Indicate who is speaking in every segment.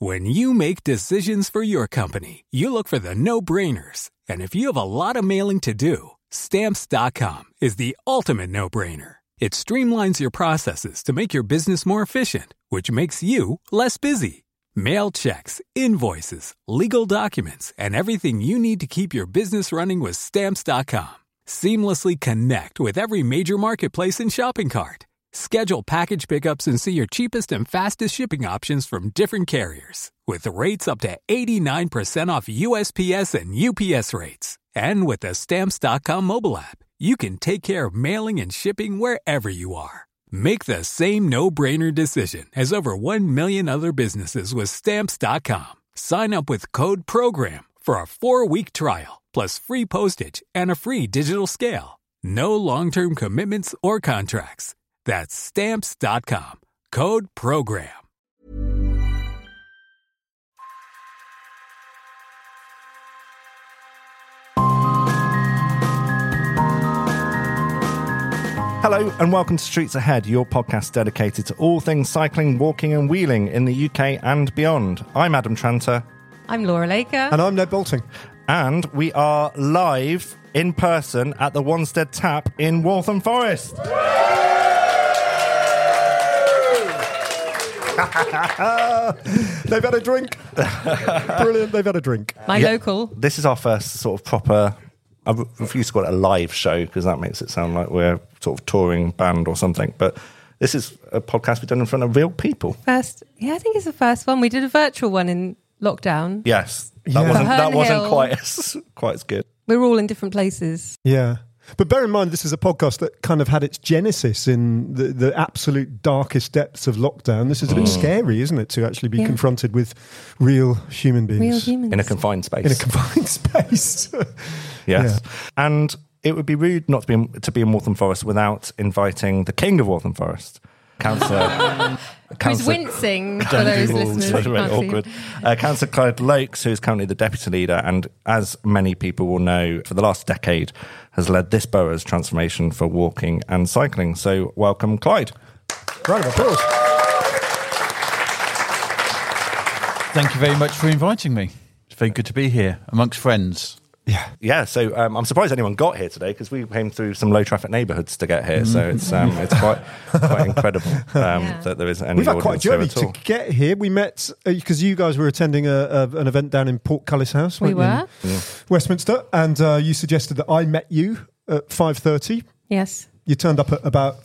Speaker 1: When you make decisions for your company, you look for the no-brainers. And if you have a lot of mailing to do, Stamps.com is the ultimate no-brainer. It streamlines your processes to make your business more efficient, which makes you less busy. Mail checks, invoices, legal documents, and everything you need to keep your business running with Stamps.com. Seamlessly connect with every major marketplace and shopping cart. Schedule package pickups and see your cheapest and fastest shipping options from different carriers. With rates up to 89% off USPS and UPS rates. And with the Stamps.com mobile app, you can take care of mailing and shipping wherever you are. Make the same no-brainer decision as over 1 million other businesses with Stamps.com. Sign up with code PROGRAM for a 4-week trial, plus free postage and a free digital scale. No long-term commitments or contracts. That's Stamps.com. Code PROGRAM.
Speaker 2: Hello and welcome to Streets Ahead, your podcast dedicated to all things cycling, walking and wheeling in the UK and beyond. I'm Adam Tranter.
Speaker 3: I'm Laura Laker.
Speaker 4: And I'm Ned Bolting.
Speaker 2: And we are live in person at the Wanstead Tap in Waltham Forest.
Speaker 4: They've had a drink. Brilliant, they've had a drink.
Speaker 3: My local.
Speaker 2: This is our first sort of proper, I refuse to call it a live show because that makes it sound like we're sort of touring band or something, but this is a podcast we've done in front of real people.
Speaker 3: First, yeah, I think it's the first one. We did a virtual one in lockdown.
Speaker 2: Yes,
Speaker 4: Yeah.
Speaker 2: that wasn't quite as good.
Speaker 3: We're all in different places.
Speaker 4: Yeah. But bear in mind, this is a podcast that kind of had its genesis in the absolute darkest depths of lockdown. This is a bit scary, isn't it, to actually be confronted with real human beings.
Speaker 3: Real humans.
Speaker 2: In a confined space.
Speaker 4: In a confined space.
Speaker 2: Yes. Yeah. And it would be rude not to be in Waltham Forest without inviting the king of Waltham Forest, Councillor...
Speaker 3: Who's wincing for those listeners who
Speaker 2: really
Speaker 3: can't see
Speaker 2: awkward. Councillor Clyde Lokes, who is currently the deputy leader and, as many people will know, for the last decade has led this borough's transformation for walking and cycling. So welcome, Clyde.
Speaker 4: Round of applause.
Speaker 5: Thank you very much for inviting me. It's very good to be here amongst friends.
Speaker 2: Yeah. So I'm surprised anyone got here today because we came through some low traffic neighbourhoods to get here. So it's quite incredible that there is any.
Speaker 4: We've had quite a journey
Speaker 2: to
Speaker 4: get here. We met because you guys were attending an event down in Portcullis House.
Speaker 3: We were
Speaker 4: Westminster, and you suggested that I met you at 5:30.
Speaker 3: Yes.
Speaker 4: You turned up at about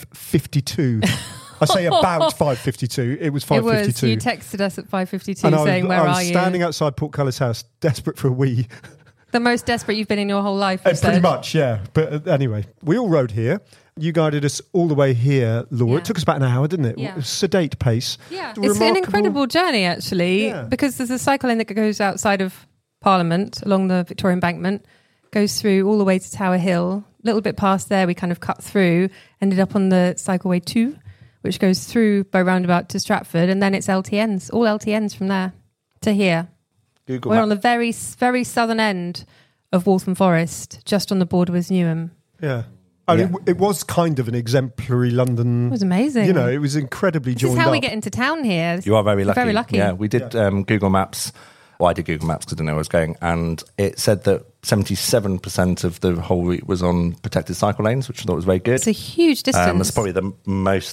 Speaker 4: 5:52. I say about 5:52. It was 5:52.
Speaker 3: It was. You texted us at 5:52 saying, "Where are you?"
Speaker 4: I was standing outside Portcullis House, desperate for a wee.
Speaker 3: The most desperate you've been in your whole life, you
Speaker 4: Pretty much, yeah. But anyway, we all rode here. You guided us all the way here, Laura.
Speaker 3: Yeah.
Speaker 4: It took us about an hour, didn't it?
Speaker 3: Yeah.
Speaker 4: It was sedate pace.
Speaker 3: Yeah. It's an incredible journey, actually, because there's a cycle lane that goes outside of Parliament along the Victoria Embankment, goes through all the way to Tower Hill. A little bit past there, we kind of cut through, ended up on the Cycleway 2, which goes through by roundabout to Stratford, and then it's LTNs, all LTNs from there to here. We're on the very, very southern end of Waltham Forest, just on the border with Newham.
Speaker 4: Yeah. It was kind of an exemplary London.
Speaker 3: It was amazing.
Speaker 4: You know, it was incredibly joined up.
Speaker 3: This is how we get into town here.
Speaker 2: You are very lucky.
Speaker 3: Very lucky.
Speaker 2: Yeah, we did Google Maps. Well, I did Google Maps because I didn't know where I was going, and it said that 77% of the whole route was on protected cycle lanes, which I thought was very good.
Speaker 3: It's a huge distance.
Speaker 2: That's probably the most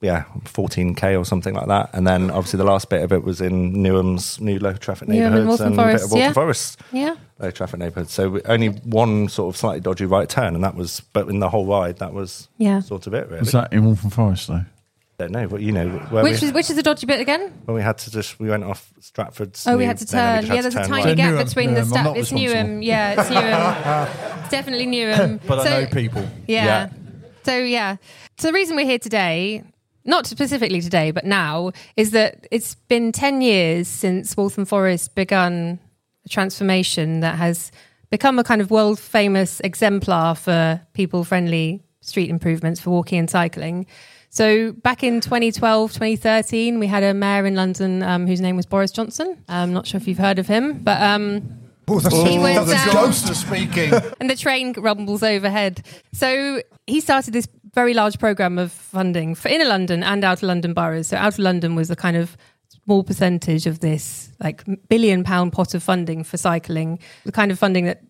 Speaker 2: 14k or something like that. And then obviously the last bit of it was in Newham's new low traffic neighbourhoods and a bit of Waltham Forest low traffic neighbourhoods. So only one sort of slightly dodgy right turn, and that was, but in the whole ride, that was sort of it, really.
Speaker 5: Was that in Waltham Forest, though?
Speaker 2: I don't know, but you know,
Speaker 3: which is the dodgy bit again?
Speaker 2: When we had to we went off Stratford's.
Speaker 3: We had to turn. There's a tiny gap between the stuff. It's Newham. Yeah, it's Newham. It's definitely Newham.
Speaker 5: But I know people.
Speaker 3: Yeah. So the reason we're here today, not specifically today, but now, is that it's been 10 years since Waltham Forest begun a transformation that has become a kind of world famous exemplar for people-friendly street improvements for walking and cycling. So back in 2012, 2013, we had a mayor in London whose name was Boris Johnson. I'm not sure if you've heard of him, but he was
Speaker 5: ghost speaking.
Speaker 3: And the train rumbles overhead. So he started this very large programme of funding for inner London and outer London boroughs. So outer London was the kind of small percentage of this like £1 billion pot of funding for cycling, the kind of funding that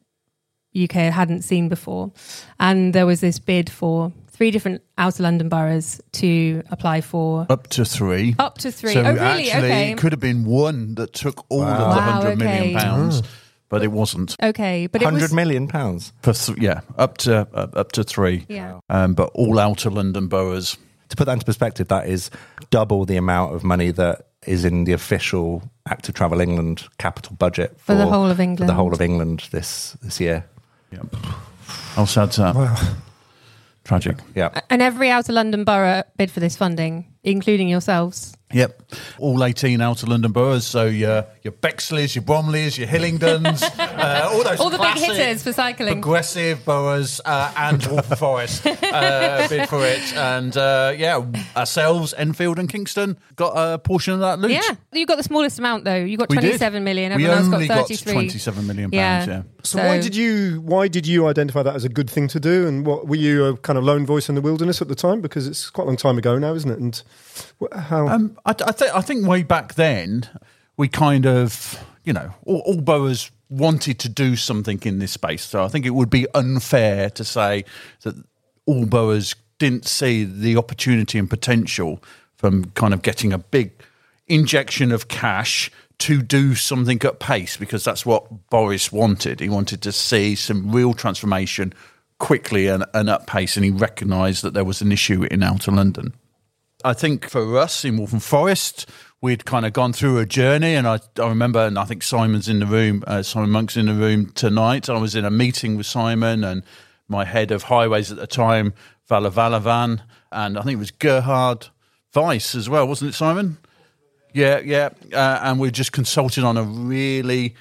Speaker 3: UK hadn't seen before. And there was this bid for 3 different outer London boroughs to apply for.
Speaker 5: Up to 3.
Speaker 3: Up to 3.
Speaker 5: So
Speaker 3: oh, really?
Speaker 5: actually,
Speaker 3: Okay.
Speaker 5: it could have been one that took all of the £100 million, but it wasn't.
Speaker 3: Okay, but it was
Speaker 2: £100 million
Speaker 5: for up to 3.
Speaker 3: Yeah.
Speaker 5: But all outer London boroughs.
Speaker 2: To put that into perspective, that is double the amount of money that is in the official Active Travel England capital budget
Speaker 3: for the whole of England.
Speaker 2: For the whole of England this year.
Speaker 5: Yeah. How sad's that?
Speaker 4: Wow.
Speaker 5: Tragic.
Speaker 2: Yeah.
Speaker 3: And every outer London borough bid for this funding, including yourselves.
Speaker 5: Yep. All 18 outer London boroughs. So your Bexleys, your Bromleys, your Hillingdons, all
Speaker 3: the big hitters for cycling.
Speaker 5: Progressive boroughs and Waltham Forest bid for it. And ourselves, Enfield and Kingston, got a portion of that loot.
Speaker 3: Yeah. You got the smallest amount though. You got 27 million.
Speaker 5: We
Speaker 3: Everyone
Speaker 5: only
Speaker 3: else got 33.
Speaker 5: got £27 million. Yeah.
Speaker 4: So why did you identify that as a good thing to do? And what were you a kind of lone voice in the wilderness at the time? Because it's quite a long time ago now, isn't it? And how?
Speaker 5: I think way back then we kind of, all boroughs wanted to do something in this space. So I think it would be unfair to say that all boroughs didn't see the opportunity and potential from kind of getting a big injection of cash to do something at pace, because that's what Boris wanted. He wanted to see some real transformation quickly and at pace, and he recognised that there was an issue in outer London. I think for us in Waltham Forest, we'd kind of gone through a journey, and I remember, and I think Simon's in the room, Simon Monk's in the room tonight. I was in a meeting with Simon and my head of highways at the time, Vala Valavan, and I think it was Gerhard Weiss as well, wasn't it, Simon? Yeah. And we just consulted on a really,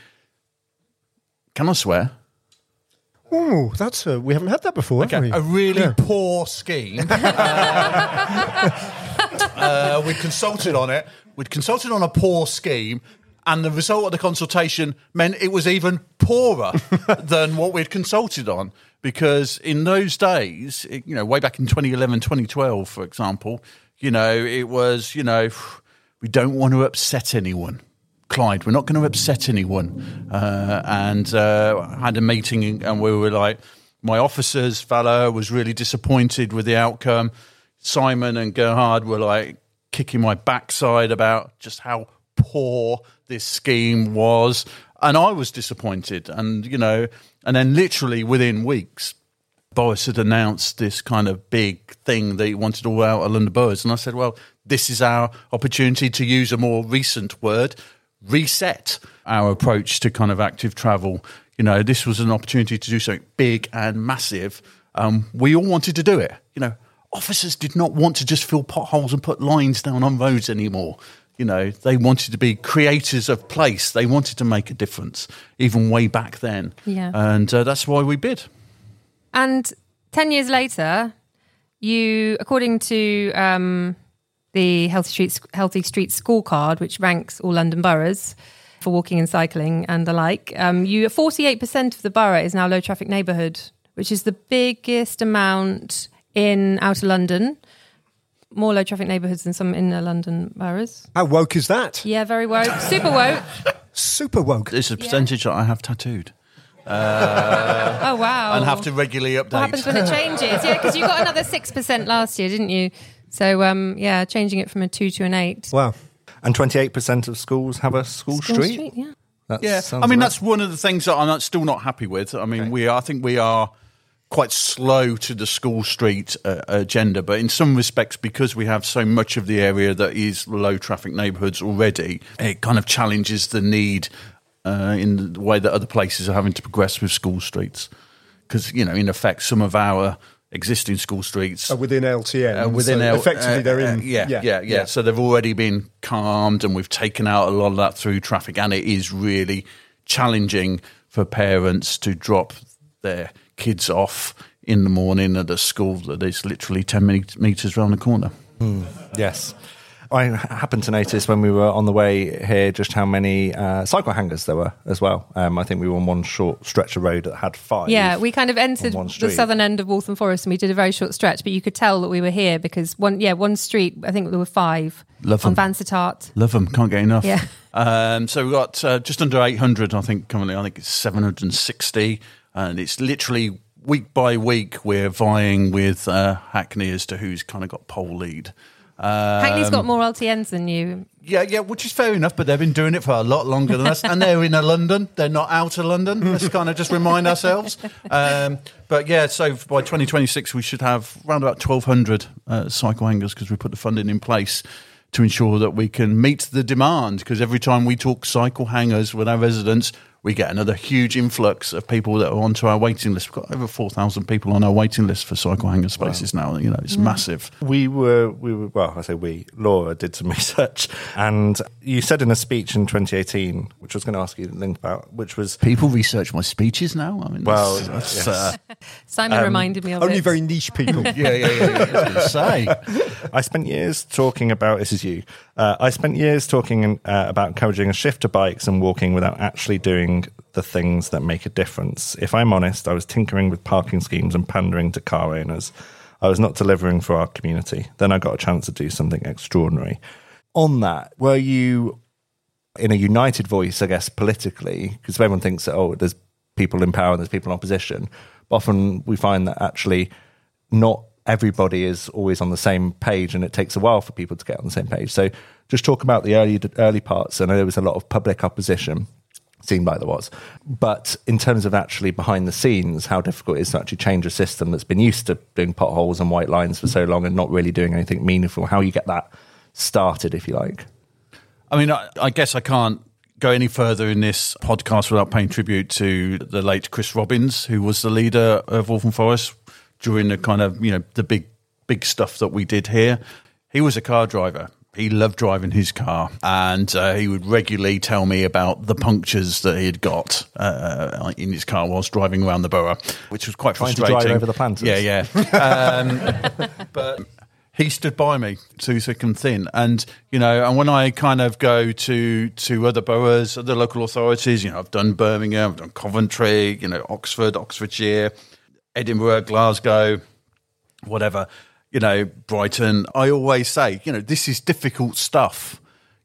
Speaker 5: can I swear?
Speaker 4: Oh, we haven't had that before, have we?
Speaker 5: A really poor scheme. We consulted on it. We'd consulted on a poor scheme, and the result of the consultation meant it was even poorer than what we'd consulted on. Because in those days, way back in 2011, 2012, for example, it was, we don't want to upset anyone. Clyde, we're not going to upset anyone. And I had a meeting, and we were like, my officers, Vala, was really disappointed with the outcome. Simon and Gerhard were like kicking my backside about just how poor this scheme was. And I was disappointed. And, and then literally within weeks, Boris had announced this kind of big thing that he wanted all out of London boroughs. And I said, well, this is our opportunity to use a more recent word, reset our approach to kind of active travel. This was an opportunity to do something big and massive. We all wanted to do it. Officers did not want to just fill potholes and put lines down on roads anymore. They wanted to be creators of place. They wanted to make a difference, even way back then.
Speaker 3: Yeah.
Speaker 5: And that's why we bid.
Speaker 3: And 10 years later, you, according to the Healthy Streets scorecard, which ranks all London boroughs for walking and cycling and the like, 48% of the borough is now low traffic neighbourhood, which is the biggest amount in outer London. More low traffic neighbourhoods than some inner London boroughs.
Speaker 4: How woke is that?
Speaker 3: Yeah, very woke. Super woke.
Speaker 4: Super woke.
Speaker 5: It's a percentage that I have tattooed.
Speaker 3: Oh, wow.
Speaker 5: And have to regularly update.
Speaker 3: What happens when it changes? Yeah, because you got another 6% last year, didn't you? So, changing it from a 2 to an 8.
Speaker 2: Wow. And 28% of schools have a school street?
Speaker 3: Yeah.
Speaker 5: That's one of the things that I'm still not happy with. I mean, I think we are quite slow to the school street agenda, but in some respects, because we have so much of the area that is low traffic neighbourhoods already, it kind of challenges the need in the way that other places are having to progress with school streets. Because, in effect, some of our existing school streets
Speaker 4: are within LTN.
Speaker 5: Effectively,
Speaker 4: they're in.
Speaker 5: Yeah. So they've already been calmed, and we've taken out a lot of that through traffic, and it is really challenging for parents to drop their kids off in the morning at a school that is literally 10 metres around the corner.
Speaker 2: Yes. I happened to notice when we were on the way here just how many cycle hangers there were as well. I think we were on one short stretch of road that had 5.
Speaker 3: Yeah, we kind of entered the southern end of Waltham Forest and we did a very short stretch, but you could tell that we were here because one street, I think there were 5.
Speaker 5: Love them.
Speaker 3: On Vansittart.
Speaker 5: Love them, can't get enough.
Speaker 3: Yeah.
Speaker 5: So we've got just under 800, I think, currently. I think it's 760. And it's literally week by week we're vying with Hackney as to who's kind of got pole lead.
Speaker 3: Hackney's got more LTNs than you.
Speaker 5: Yeah, which is fair enough, but they've been doing it for a lot longer than us. And they're in London. They're not out of London. Let's kind of just remind ourselves. But yeah, so by 2026, we should have around about 1,200 cycle hangers because we put the funding in place to ensure that we can meet the demand. Because every time we talk cycle hangers with our residents, we get another huge influx of people that are onto our waiting list. We've got over 4,000 people on our waiting list for cycle hanger spaces now. You know, it's massive.
Speaker 2: We were, well, I say we, Laura did some research, and you said in a speech in 2018, which I was going to ask you to think about, which was...
Speaker 5: People research my speeches now? I mean,
Speaker 2: that's yes.
Speaker 3: Simon reminded me of
Speaker 4: only
Speaker 3: it.
Speaker 4: very niche people.
Speaker 5: Yeah. I was going to say.
Speaker 2: I spent years talking about, this is you, I spent years talking about encouraging a shift to bikes and walking without actually doing the things that make a difference. If I'm honest, I was tinkering with parking schemes and pandering to car owners. I was not delivering for our community. Then I got a chance to do something extraordinary. On that, were you in a united voice, I guess, politically? Because everyone thinks that, there's people in power and there's people in opposition. But often we find that actually not everybody is always on the same page, and it takes a while for people to get on the same page. So just talk about the early parts. I know there was a lot of public opposition. Seemed like there was. But in terms of actually behind the scenes, how difficult it is to actually change a system that's been used to doing potholes and white lines for so long and not really doing anything meaningful, how you get that started, if you like.
Speaker 5: I mean, I guess I can't go any further in this podcast without paying tribute to the late Chris Robbins, who was the leader of Waltham Forest during the kind of, the big stuff that we did here. He was a car driver. He loved driving his car, and he would regularly tell me about the punctures that he had got in his car whilst driving around the borough, which was quite frustrating.
Speaker 2: Trying to drive over the planters.
Speaker 5: Yeah. But he stood by me through thick and thin. And, and when I kind of go to other boroughs, other local authorities, I've done Birmingham, I've done Coventry, Oxford, Oxfordshire, Edinburgh, Glasgow, whatever, Brighton, I always say, this is difficult stuff.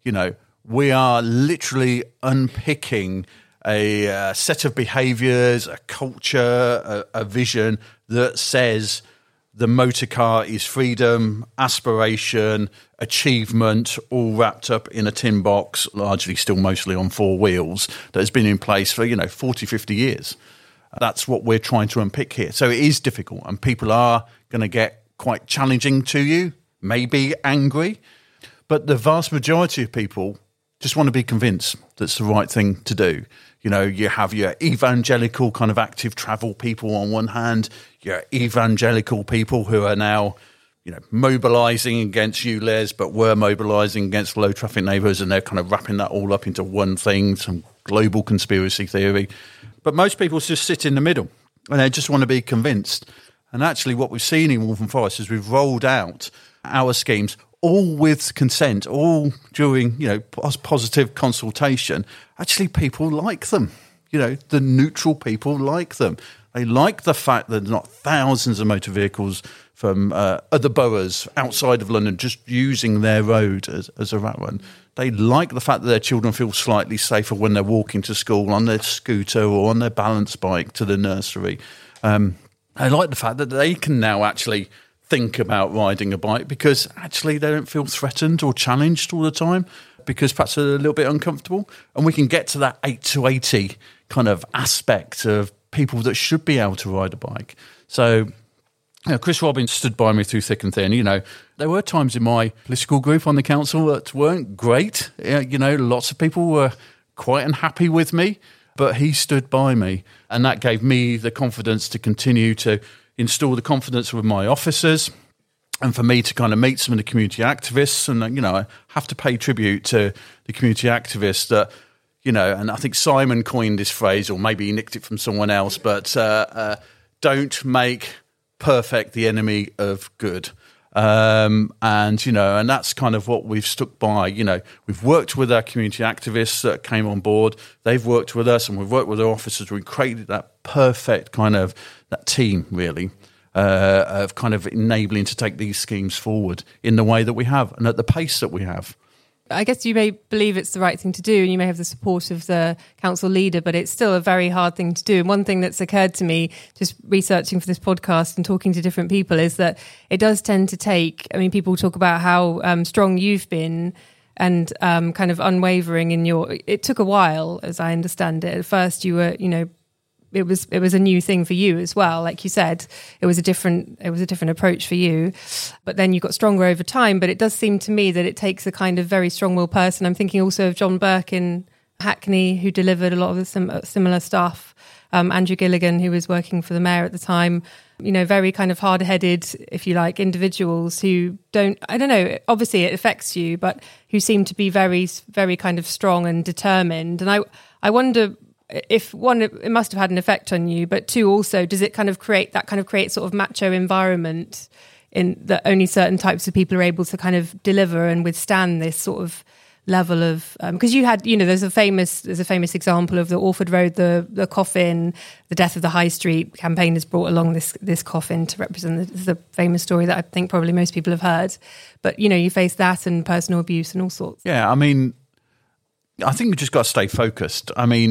Speaker 5: We are literally unpicking a set of behaviours, a culture, a vision that says the motor car is freedom, aspiration, achievement, all wrapped up in a tin box, largely still mostly on 4 wheels, that has been in place for, 40, 50 years. That's what we're trying to unpick here. So it is difficult, and people are going to get quite challenging to you, maybe angry, but the vast majority of people just want to be convinced that's the right thing to do. You have your evangelical kind of active travel people on one hand, your evangelical people who are now, mobilising against ULEZ, but were mobilising against low traffic neighbourhoods, and they're kind of wrapping that all up into one thing, some global conspiracy theory. But most people just sit in the middle, and they just want to be convinced. And actually what we've seen in Waltham Forest is we've rolled out our schemes all with consent, all during, positive consultation. Actually, people like them. The neutral people like them. They like the fact that there's not thousands of motor vehicles from other boroughs outside of London just using their road as a rat run. They like the fact that their children feel slightly safer when they're walking to school on their scooter or on their balance bike to the nursery. I like the fact that they can now actually think about riding a bike because actually they don't feel threatened or challenged all the time because perhaps they're a little bit uncomfortable. And we can get to that 8 to 80 kind of aspect of people that should be able to ride a bike. So Chris Robbins stood by me through thick and thin. There were times in my political group on the council that weren't great. Lots of people were quite unhappy with me. But he stood by me, and that gave me the confidence to continue to install the confidence with my officers and for me to kind of meet some of the community activists. And, I have to pay tribute to the community activists that, and I think Simon coined this phrase, or maybe he nicked it from someone else, but don't make perfect the enemy of good. And that's kind of what we've stuck by. We've worked with our community activists that came on board. They've worked with us, and we've worked with our officers. We created that perfect kind of that team, really, of kind of enabling to take these schemes forward in the way that we have and at the pace that we have.
Speaker 3: I guess you may believe it's the right thing to do, and you may have the support of the council leader, but it's still a very hard thing to do. And one thing that's occurred to me, just researching for this podcast and talking to different people, is that it does tend to take, people talk about how strong you've been and kind of unwavering in it took a while, as I understand it. At first you were, it was a new thing for you as well. Like you said, it was a different approach for you, but then you got stronger over time. But it does seem to me that it takes a kind of very strong-willed person. I'm thinking also of John Burke in Hackney, who delivered a lot of the similar stuff. Andrew Gilligan, who was working for the mayor at the time, very kind of hard-headed, if you like, individuals who obviously it affects you, but who seem to be very, very kind of strong and determined. And I wonder, if one, it must have had an effect on you, but two, also, does it kind of create sort of macho environment in that only certain types of people are able to kind of deliver and withstand this sort of level of, because you had, there's a famous example of the Orford Road, the coffin, the death of the High Street campaign has brought along this coffin to represent the famous story that I think probably most people have heard. But, you face that and personal abuse and all sorts.
Speaker 5: Yeah, I think we just got to stay focused.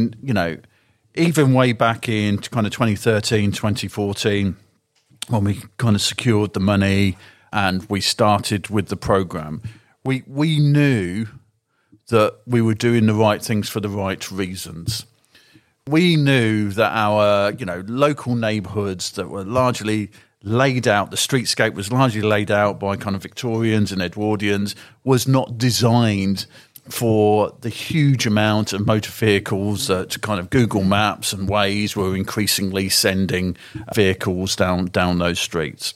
Speaker 5: Even way back in kind of 2013, 2014, when we kind of secured the money and we started with the programme, we knew that we were doing the right things for the right reasons. We knew that our, local neighbourhoods that were largely laid out, the streetscape was largely laid out by kind of Victorians and Edwardians, was not designed for the huge amount of motor vehicles that kind of Google Maps and Waze were increasingly sending vehicles down those streets.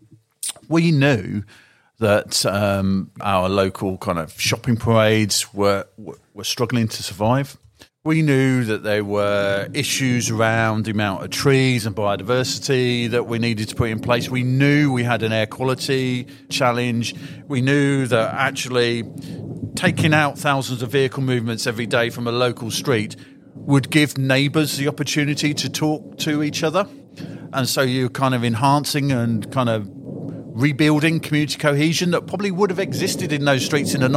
Speaker 5: We knew that our local kind of shopping parades were struggling to survive. We knew that there were issues around the amount of trees and biodiversity that we needed to put in place. We knew we had an air quality challenge. We knew that actually taking out thousands of vehicle movements every day from a local street would give neighbours the opportunity to talk to each other. And so you're kind of enhancing and kind of rebuilding community cohesion that probably would have existed in those streets in the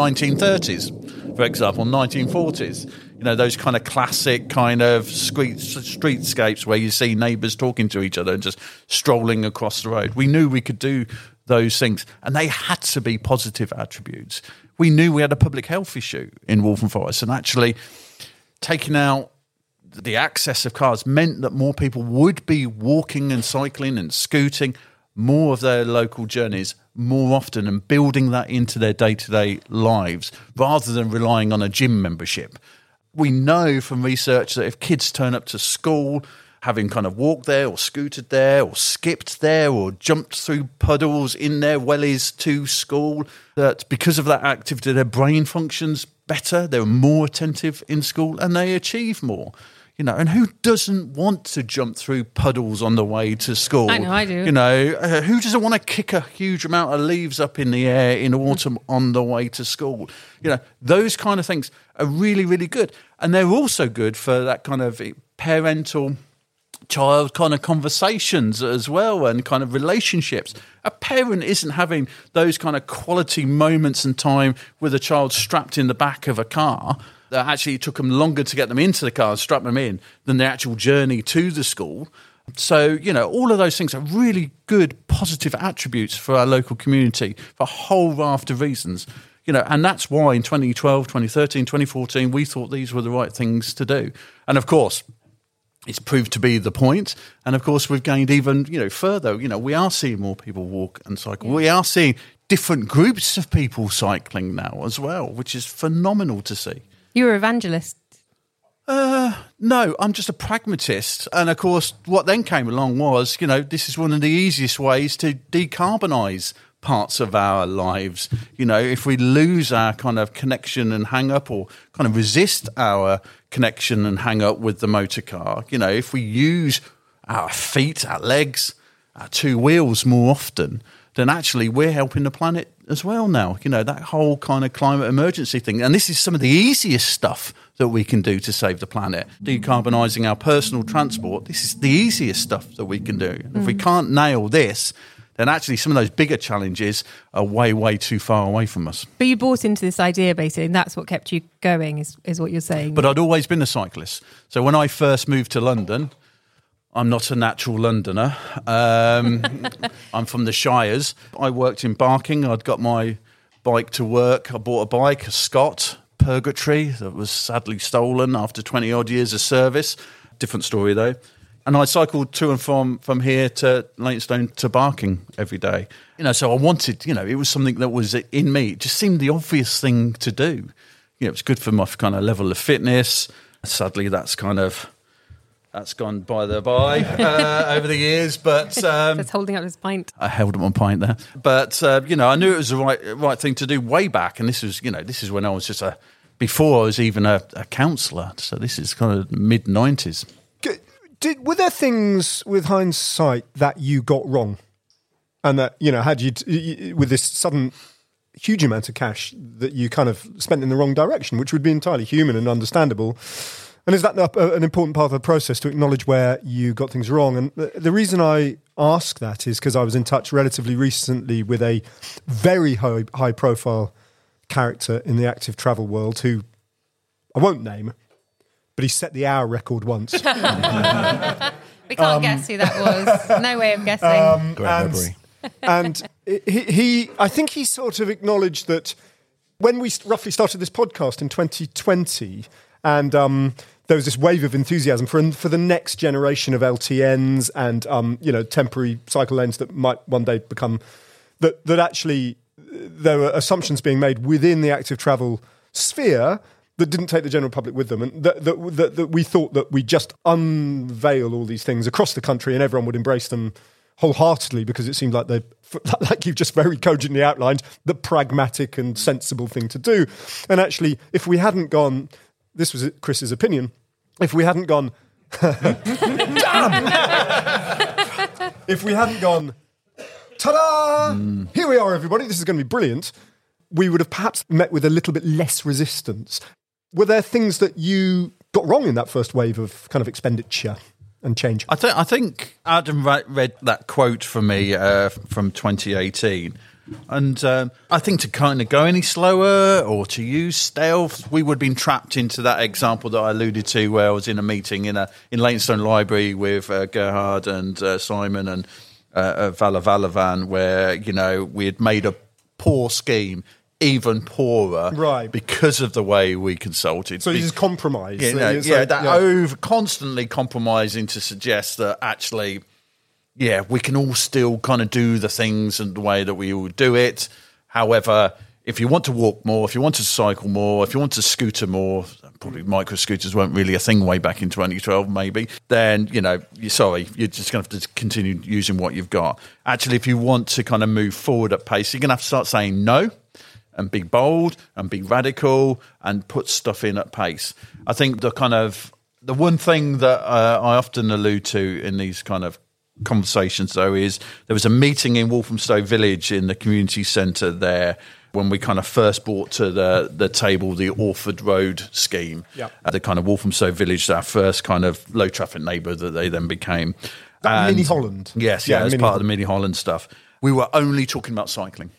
Speaker 5: 1930s, for example, 1940s. Those kind of classic kind of streetscapes where you see neighbours talking to each other and just strolling across the road. We knew we could do those things, and they had to be positive attributes. We knew we had a public health issue in Waltham Forest, and actually taking out the access of cars meant that more people would be walking and cycling and scooting more of their local journeys more often and building that into their day-to-day lives rather than relying on a gym membership. We know from research that if kids turn up to school having kind of walked there or scooted there or skipped there or jumped through puddles in their wellies to school, that because of that activity their brain functions better, they're more attentive in school and they achieve more. And who doesn't want to jump through puddles on the way to school?
Speaker 3: I know, I do.
Speaker 5: Who doesn't want to kick a huge amount of leaves up in the air in autumn on the way to school? Those kind of things are really, really good. And they're also good for that kind of parental child kind of conversations as well and kind of relationships. A parent isn't having those kind of quality moments and time with a child strapped in the back of a car that actually took them longer to get them into the car and strap them in than the actual journey to the school. So, all of those things are really good, positive attributes for our local community for a whole raft of reasons. And that's why in 2012, 2013, 2014, we thought these were the right things to do. And of course, it's proved to be the point. And of course, we've gained even, further. We are seeing more people walk and cycle. We are seeing different groups of people cycling now as well, which is phenomenal to see.
Speaker 3: You're an evangelist.
Speaker 5: No, I'm just a pragmatist. And of course, what then came along was, this is one of the easiest ways to decarbonise parts of our lives. If we lose our kind of connection and hang up or kind of resist our connection and hang up with the motor car, if we use our feet, our legs, our two wheels more often, then actually we're helping the planet as well now. You know, that whole kind of climate emergency thing. And this is some of the easiest stuff that we can do to save the planet. Decarbonising our personal transport, this is the easiest stuff that we can do. If we can't nail this, then actually some of those bigger challenges are way, way too far away from us.
Speaker 3: But you bought into this idea, basically, and that's what kept you going, is what you're saying.
Speaker 5: But I'd always been a cyclist. So when I first moved to London, I'm not a natural Londoner. I'm from the Shires. I worked in Barking. I'd got my bike to work. I bought a bike, a Scott Purgatory, that was sadly stolen after 20-odd years of service. Different story, though. And I cycled to and from here to Leytonstone to Barking every day. You know, so I wanted, you know, it was something that was in me. It just seemed the obvious thing to do. You know, it was good for my kind of level of fitness. Sadly, that's gone by over the years. But
Speaker 3: that's holding up his pint.
Speaker 5: I held up my pint there. But, you know, I knew it was the right thing to do way back. And this was when I was just before I was even a counsellor. So this is kind of mid-90s.
Speaker 4: Were there things with hindsight that you got wrong, and that, you know, had you with this sudden huge amount of cash that you kind of spent in the wrong direction, which would be entirely human and understandable? And is that an important part of the process to acknowledge where you got things wrong? And the reason I ask that is because I was in touch relatively recently with a very high profile character in the active travel world who I won't name, but he set the hour record once.
Speaker 3: We can't guess who that was. No way of guessing.
Speaker 4: And he, I think he sort of acknowledged that when we roughly started this podcast in 2020, and there was this wave of enthusiasm for the next generation of LTNs and you know, temporary cycle lanes that might one day become that actually there were assumptions being made within the active travel sphere that didn't take the general public with them, and that we thought that we just unveil all these things across the country and everyone would embrace them wholeheartedly because it seemed like like you've just very cogently outlined, the pragmatic and sensible thing to do. And actually, if we hadn't gone, this was Chris's opinion, if we hadn't gone, damn! If we hadn't gone, ta-da! Here we are, everybody, this is going to be brilliant, we would have perhaps met with a little bit less resistance. Were there things that you got wrong in that first wave of kind of expenditure and change?
Speaker 5: I think Adam read that quote from me from 2018. And I think to kind of go any slower or to use stealth, we would have been trapped into that example that I alluded to where I was in a meeting in Leytonstone Library with Gerhard and Simon and Vala Valavan, where, you know, we had made a poor scheme even poorer,
Speaker 4: right,
Speaker 5: because of the way we consulted.
Speaker 4: So this is compromise.
Speaker 5: Constantly compromising to suggest that actually, yeah, we can all still kind of do the things and the way that we all do it. However, if you want to walk more, if you want to cycle more, if you want to scooter more, probably micro scooters weren't really a thing way back in 2012 maybe, then, you know, you're just going to have to continue using what you've got. Actually, if you want to kind of move forward at pace, you're going to have to start saying no and be bold and be radical and put stuff in at pace. I think the one thing that I often allude to in these kind of conversations, though, is there was a meeting in Walthamstow Village in the community centre there when we kind of first brought to the table the Orford Road scheme. Yep. The kind of Walthamstow Village, our first kind of low traffic neighbourhood that they then became.
Speaker 4: Mini Holland.
Speaker 5: Yes, as part of the Mini Holland stuff. We were only talking about cycling.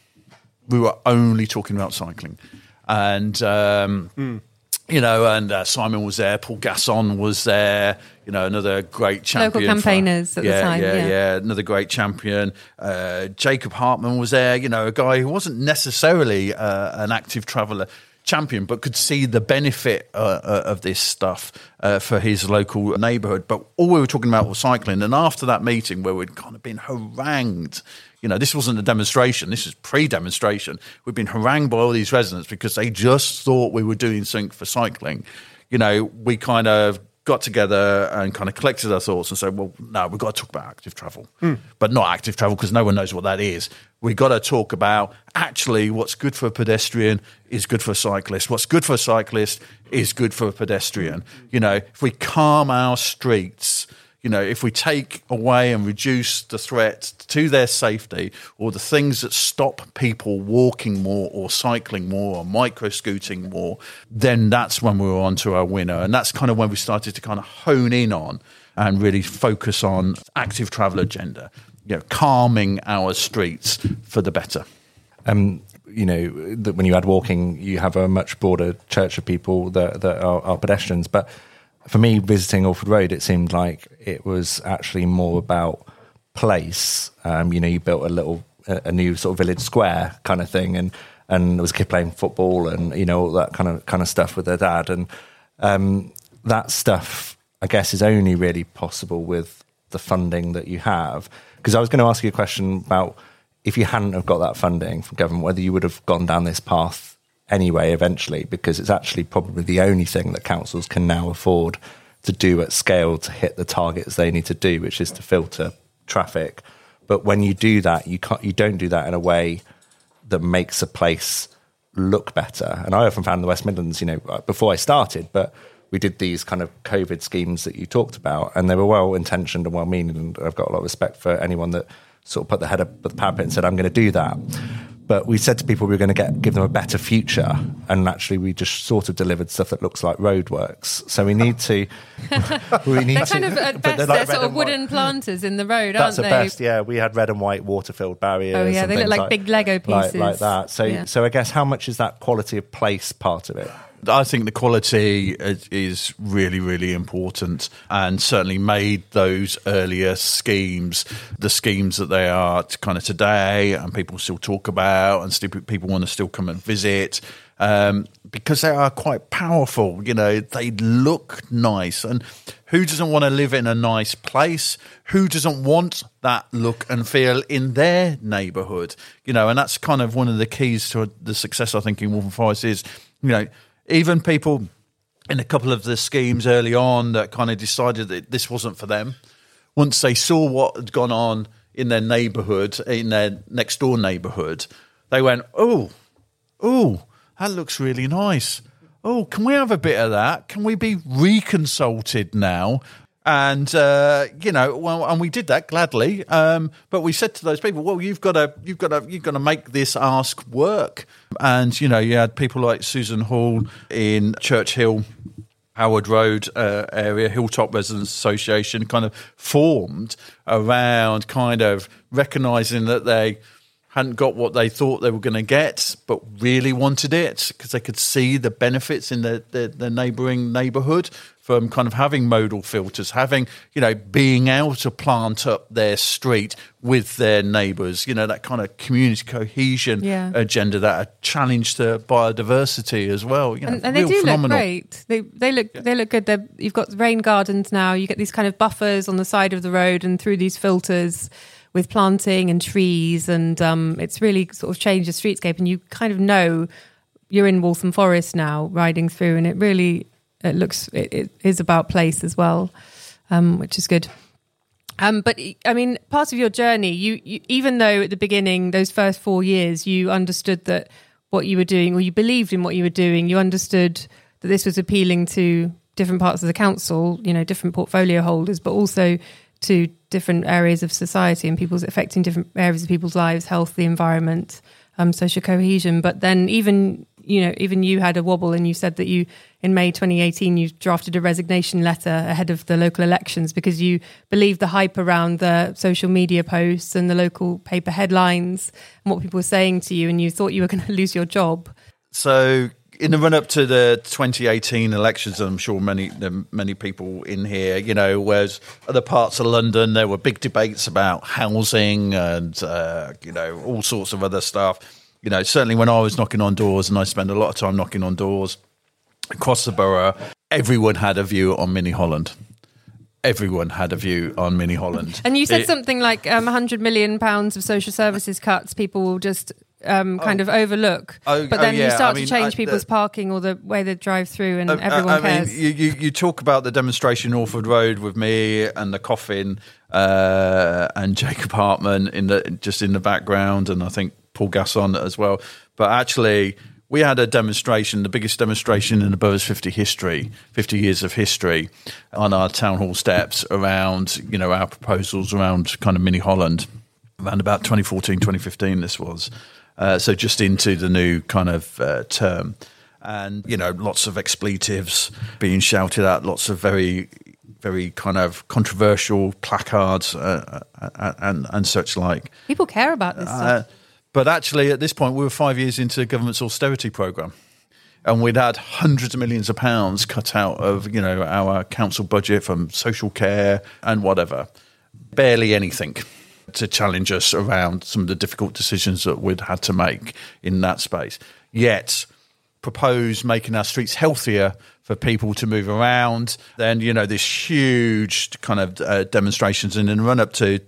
Speaker 5: And, you know, and Simon was there, Paul Gasson was there, you know, another great champion.
Speaker 3: Local campaigners at the time.
Speaker 5: Yeah, another great champion. Jacob Hartman was there, you know, a guy who wasn't necessarily an active traveller champion, but could see the benefit of this stuff for his local neighbourhood. But all we were talking about was cycling. And after that meeting where we'd kind of been harangued, you know, this wasn't a demonstration, this was pre-demonstration. We'd been harangued by all these residents because they just thought we were doing something for cycling. You know, we kind of got together and kind of collected our thoughts and said, well, no, we've got to talk about active travel. But not active travel because no one knows what that is. We've got to talk about actually what's good for a pedestrian is good for a cyclist. What's good for a cyclist is good for a pedestrian. You know, if we calm our streets, if we take away and reduce the threat to their safety, or the things that stop people walking more or cycling more or micro-scooting more, then that's when we're on to our winner. And that's kind of when we started to kind of hone in on and really focus on active travel agenda, calming our streets for the better.
Speaker 2: That when you add walking, you have a much broader church of people that are pedestrians. But for me, visiting Alford Road, it seemed like it was actually more about place. You built a new sort of village square kind of thing, and there was a kid playing football, and all that kind of stuff with their dad, and that stuff, I guess, is only really possible with the funding that you have. Because I was going to ask you a question about, if you hadn't have got that funding from government, whether you would have gone down this path anyway eventually, because it's actually probably the only thing that councils can now afford to do at scale to hit the targets they need to do, which is to filter traffic. But when you do that, you don't do that in a way that makes a place look better. And I often found in the West Midlands, before I started, but we did these kind of COVID schemes that you talked about, and they were well-intentioned and well-meaning, and I've got a lot of respect for anyone that sort of put their head up the parapet and said, I'm going to do that. But we said to people we were going to give them a better future, and actually we just sort of delivered stuff that looks like roadworks. So we need to...
Speaker 3: they're kind of, at best, they're sort of wooden planters in the road, aren't they?
Speaker 2: That's at best, yeah. We had red and white water-filled barriers.
Speaker 3: Oh, yeah, they look like big Lego pieces.
Speaker 2: Like that. So I guess how much is that quality of place part of it?
Speaker 5: I think the quality is really, really important, and certainly made those earlier schemes, the schemes that they are kind of today, and people still talk about, and people want to still come and visit, because they are quite powerful. They look nice, and who doesn't want to live in a nice place? Who doesn't want that look and feel in their neighbourhood? And that's kind of one of the keys to the success, I think, in Waltham Forest is, even people in a couple of the schemes early on that kind of decided that this wasn't for them, once they saw what had gone on in their neighbourhood, in their next door neighbourhood, they went, oh, that looks really nice. Oh, can we have a bit of that? Can we be reconsulted now? And and we did that gladly. But we said to those people, well, you've got to make this ask work. And you had people like Susan Hall in Churchill, Howard Road area, Hilltop Residents Association, kind of formed around kind of recognising that they hadn't got what they thought they were going to get, but really wanted it because they could see the benefits in the neighbouring neighbourhood from kind of having modal filters, having, being able to plant up their street with their neighbours, that kind of community cohesion agenda, that a challenge to biodiversity as well.
Speaker 3: And they do phenomenal. Look great. They look good. You've got rain gardens now. You get these kind of buffers on the side of the road and through these filters with planting and trees, and it's really sort of changed the streetscape, and you kind of know you're in Waltham Forest now riding through, and it is about place as well, which is good. But I mean, part of your journey, you even though at the beginning, those first 4 years, you understood that what you were doing, or you believed in what you were doing, you understood that this was appealing to different parts of the council, different portfolio holders, but also to different areas of society and affecting different areas of people's lives, health, the environment, social cohesion. But then even you had a wobble, and you said that in May 2018, you drafted a resignation letter ahead of the local elections because you believed the hype around the social media posts and the local paper headlines and what people were saying to you, and you thought you were going to lose your job.
Speaker 5: So in the run-up to the 2018 elections, I'm sure many people in here, whereas other parts of London, there were big debates about housing and, all sorts of other stuff. Certainly when I was knocking on doors, and I spent a lot of time knocking on doors across the borough, everyone had a view on Mini Holland. Everyone had a view on Mini Holland.
Speaker 3: And you said something like £100 million of social services cuts people will just kind of overlook. But then you start to change people's parking or the way they drive through, and everyone cares.
Speaker 5: You talk about the demonstration in Alford Road with me and the coffin and Jacob Hartman in the background, and I think Paul Gasson as well. But actually, we had a demonstration, the biggest demonstration in the borough's 50 years of history, on our town hall steps around, our proposals around kind of Mini Holland, around about 2014, 2015 this was. So just into the new kind of term. And, lots of expletives being shouted at, lots of very, very kind of controversial placards and such like.
Speaker 3: People care about this stuff.
Speaker 5: But actually, at this point, we were 5 years into the government's austerity programme. And we'd had hundreds of millions of pounds cut out of, our council budget from social care and whatever. Barely anything to challenge us around some of the difficult decisions that we'd had to make in that space. Yet, propose making our streets healthier for people to move around. Then, this huge kind of demonstrations in the run-up to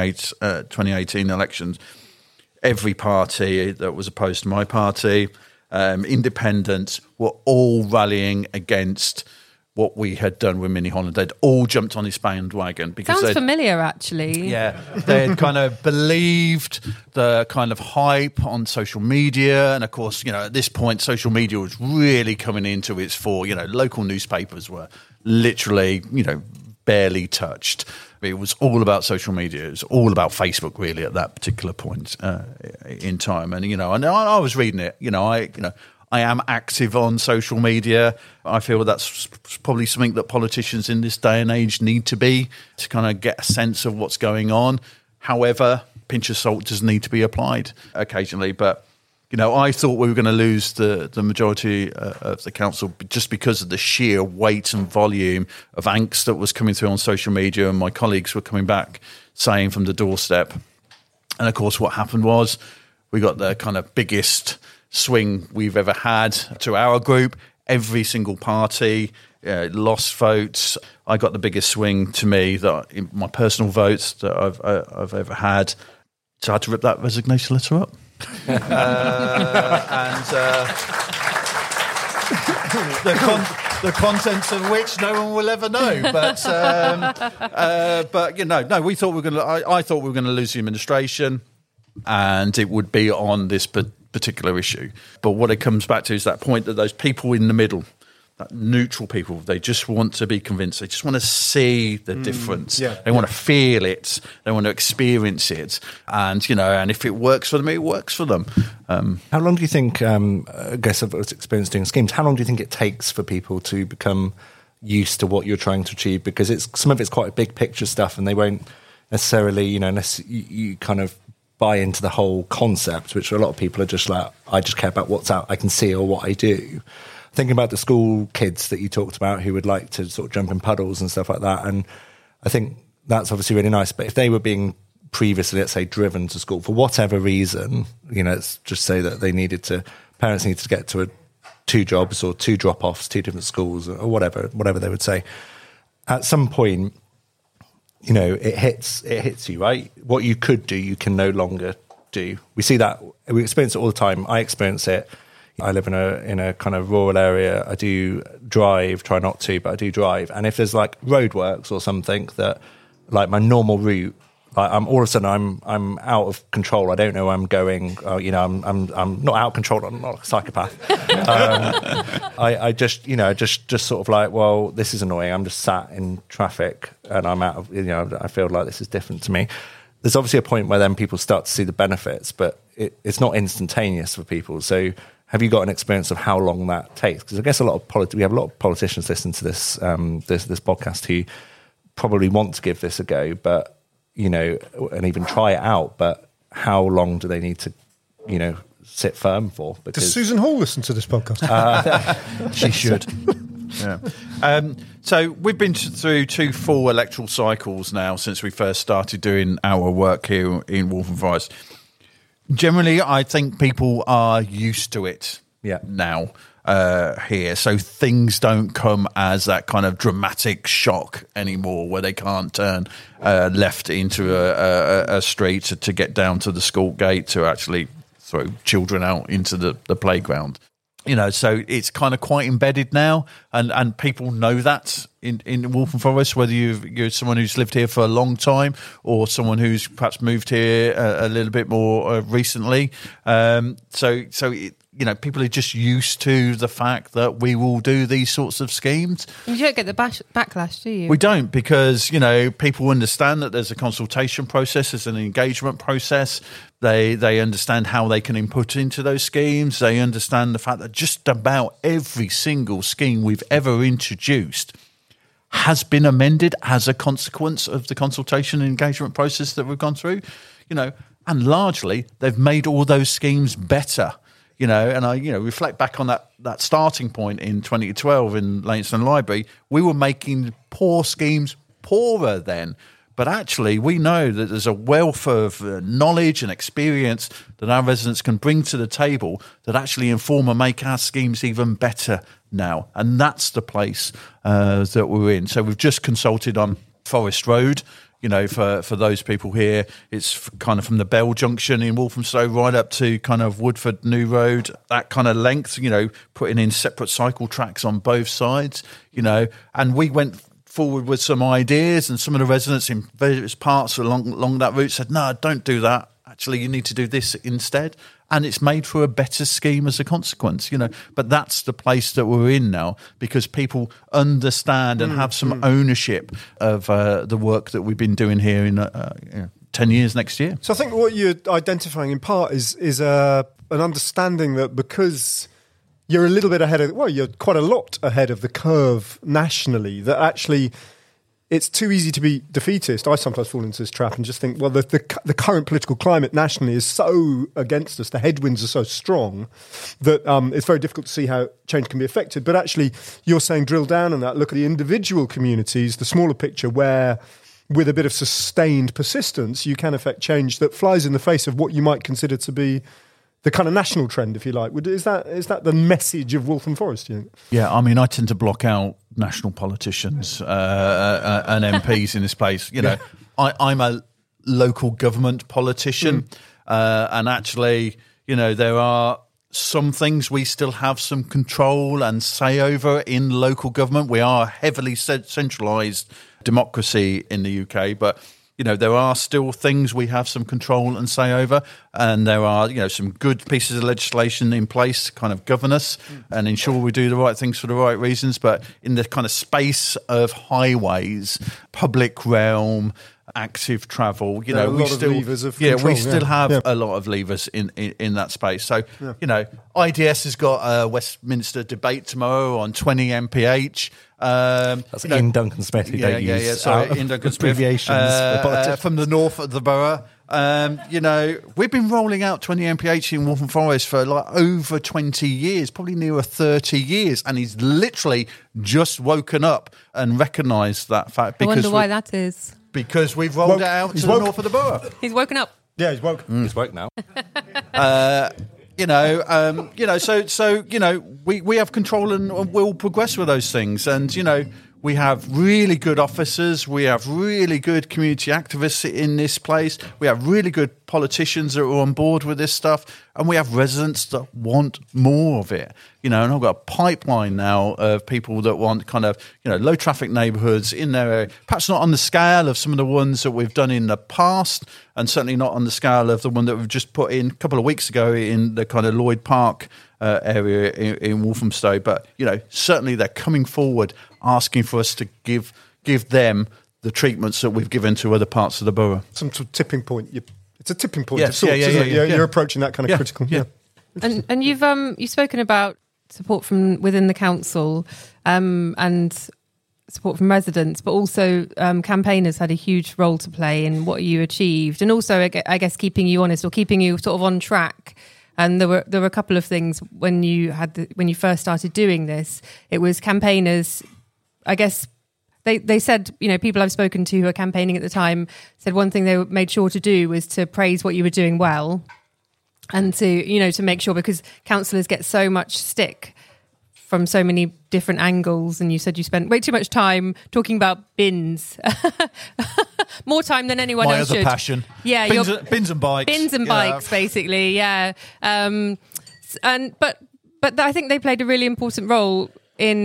Speaker 5: 2018 elections. Every party that was opposed to my party, independents, were all rallying against what we had done with Mini Holland. They'd all jumped on this bandwagon. Because
Speaker 3: sounds familiar, actually.
Speaker 5: Yeah, they'd kind of believed the kind of hype on social media. And, of course, at this point, social media was really coming into its fore. Local newspapers were literally, barely touched. It was all about social media. It was all about Facebook, really, at that particular point in time. And and I was reading it. I am active on social media. I feel that's probably something that politicians in this day and age need to be, to kind of get a sense of what's going on. However, pinch of salt does need to be applied occasionally. But I thought we were going to lose the majority of the council just because of the sheer weight and volume of angst that was coming through on social media, and my colleagues were coming back saying from the doorstep. And, of course, what happened was we got the kind of biggest swing we've ever had to our group. Every single party lost votes. I got the biggest swing to me, in my personal votes that I've ever had. So I had to rip that resignation letter up. The contents of which no one will ever know. But we thought we were going to. I thought we were going to lose the administration, and it would be on this particular issue. But what it comes back to is that point that those people in the middle, that neutral people, they just want to be convinced. They just want to see the difference. They want to feel it. They want to experience it. And, and if it works for them, it works for them.
Speaker 2: How long do you think, I guess I've experienced doing schemes, how long do you think it takes for people to become used to what you're trying to achieve? Because some of it's quite big picture stuff, and they won't necessarily, unless you kind of buy into the whole concept, which a lot of people are just like, I just care about what's out I can see or what I do. Thinking about the school kids that you talked about who would like to sort of jump in puddles and stuff like that. And I think that's obviously really nice. But if they were being previously, let's say, driven to school for whatever reason, let's just say that parents needed to get to 2 jobs or 2 drop-offs, 2 different schools or whatever they would say. At some point, it hits you, right? What you could do, you can no longer do. We see that, we experience it all the time. I experience it. I live in a kind of rural area. I do drive, try not to, but I do drive. And if there's like roadworks or something that, like my normal route, like I'm all of a sudden I'm out of control. I don't know where I'm going. I'm not out of control. I'm not a psychopath. I just sort of like, well, this is annoying. I'm just sat in traffic and I'm out of, I feel like this is different to me. There's obviously a point where then people start to see the benefits, but it's not instantaneous for people. So have you got an experience of how long that takes? Because I guess we have a lot of politicians listen to this podcast who probably want to give this a go, but and even try it out. But how long do they need to, sit firm for?
Speaker 4: Because does Susan Hall listen to this podcast?
Speaker 5: She should. Yeah. So we've been through 2 full electoral cycles now since we first started doing our work here in Waltham Forest. Generally, I think people are used to it now here. So things don't come as that kind of dramatic shock anymore where they can't turn left into a street to get down to the school gate to actually throw children out into the playground. So it's kind of quite embedded now, and people know that in Waltham Forest, whether you're someone who's lived here for a long time or someone who's perhaps moved here a little bit more recently. So people are just used to the fact that we will do these sorts of schemes.
Speaker 3: You don't get the backlash, do you?
Speaker 5: We don't, because, people understand that there's a consultation process, there's an engagement process. They understand how they can input into those schemes. They understand the fact that just about every single scheme we've ever introduced has been amended as a consequence of the consultation and engagement process that we've gone through, and largely they've made all those schemes better. And I, reflect back on that starting point in 2012 in Leytonstone Library. We were making poor schemes poorer then. But actually, we know that there's a wealth of knowledge and experience that our residents can bring to the table that actually inform and make our schemes even better now. And that's the place that we're in. So we've just consulted on Forest Road. For those people here, it's kind of from the Bell Junction in Walthamstow right up to kind of Woodford New Road, that kind of length, putting in separate cycle tracks on both sides, and we went forward with some ideas, and some of the residents in various parts along that route said, no, don't do that. Actually, you need to do this instead. And it's made for a better scheme as a consequence, But that's the place that we're in now, because people understand and have some ownership of the work that we've been doing here in 10 years next year.
Speaker 4: So I think what you're identifying in part is an understanding that because you're a little bit ahead of, you're quite a lot ahead of the curve nationally, that actually it's too easy to be defeatist. I sometimes fall into this trap and just think, the current political climate nationally is so against us, the headwinds are so strong that it's very difficult to see how change can be affected. But actually, you're saying drill down on that, look at the individual communities, the smaller picture, where with a bit of sustained persistence, you can affect change that flies in the face of what you might consider to be the kind of national trend, if you like. Is that the message of Waltham Forest, do you think?
Speaker 5: Yeah, I tend to block out national politicians and MPs in this place. I'm a local government politician, and actually, there are some things we still have some control and say over in local government. We are a heavily centralised democracy in the UK, but there are still things we have some control and say over, and there are, some good pieces of legislation in place to kind of govern us and ensure we do the right things for the right reasons. But in the kind of space of highways, public realm, active travel, we still have a lot of levers in that space. So, IDS has got a Westminster debate tomorrow on 20 MPH.
Speaker 2: That's Ian Duncan Smith who don't use
Speaker 5: Ian Duncan Smith,
Speaker 2: abbreviations for politics.
Speaker 5: From the north of the borough. We've been rolling out 20 MPH in Waltham Forest for over 20 years, probably nearer 30 years, and he's literally just woken up and recognised that fact.
Speaker 3: I wonder why that is.
Speaker 5: Because we've rolled it out to the north of the borough.
Speaker 3: He's woken up.
Speaker 4: Yeah, he's woke.
Speaker 2: He's woke now. We have control and will progress with those things. And, we have really good officers. We have really good community activists in this place. We have really good politicians that are on board with this stuff. And we have residents that want more of it. And I've got a pipeline now of people that want kind of, low traffic neighbourhoods in their area. Perhaps not on the scale of some of the ones that we've done in the past, and certainly not on the scale of the one that we've just put in a couple of weeks ago in the kind of Lloyd Park area in Walthamstow. But, certainly they're coming forward asking for us to give them the treatments that we've given to other parts of the borough.
Speaker 4: Some sort of tipping point. It's a tipping point of sorts, isn't it? You're approaching that kind of critical. Yeah.
Speaker 3: And you've spoken about support from within the council and support from residents, but also campaigners had a huge role to play in what you achieved, and also I guess keeping you honest or keeping you sort of on track. And there were a couple of things when you first started doing this. It was campaigners. I guess they said, people I've spoken to who are campaigning at the time said one thing they made sure to do was to praise what you were doing well, and to make sure, because councillors get so much stick from so many different angles, and you said you spent way too much time talking about bins. More time than anyone else should.
Speaker 5: My other passion.
Speaker 3: Yeah,
Speaker 5: bins and bikes.
Speaker 3: Bins and bikes, basically, yeah. But I think they played a really important role in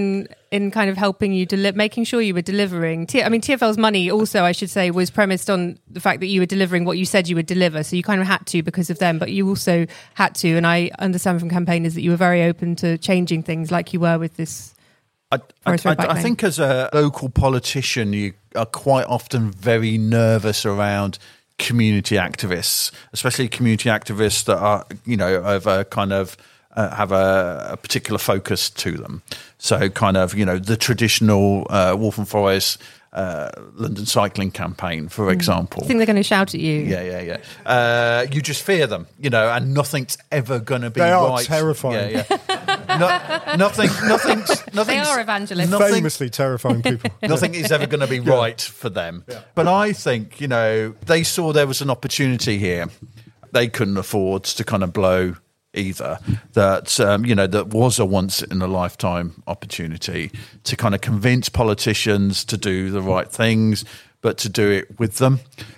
Speaker 3: in kind of helping you making sure you were delivering. TfL's money also, I should say, was premised on the fact that you were delivering what you said you would deliver. So you kind of had to because of them, but you also had to. And I understand from campaigners that you were very open to changing things, like you were with this.
Speaker 5: I think as a local politician, you are quite often very nervous around community activists, especially community activists that are, of a kind of have a particular focus to them. So kind of, the traditional Waltham Forest London cycling campaign, for example.
Speaker 3: I think they're going to shout at you.
Speaker 5: Yeah. You just fear them, and nothing's ever going to be right.
Speaker 4: They are terrifying.
Speaker 5: Yeah. Nothing's.
Speaker 3: They are evangelists.
Speaker 4: Famously terrifying people.
Speaker 5: Nothing is ever going to be right for them. Yeah. But I think, they saw there was an opportunity here. They couldn't afford to kind of blow either, that that was a once in a lifetime opportunity to kind of convince politicians to do the right things, but to do it with them.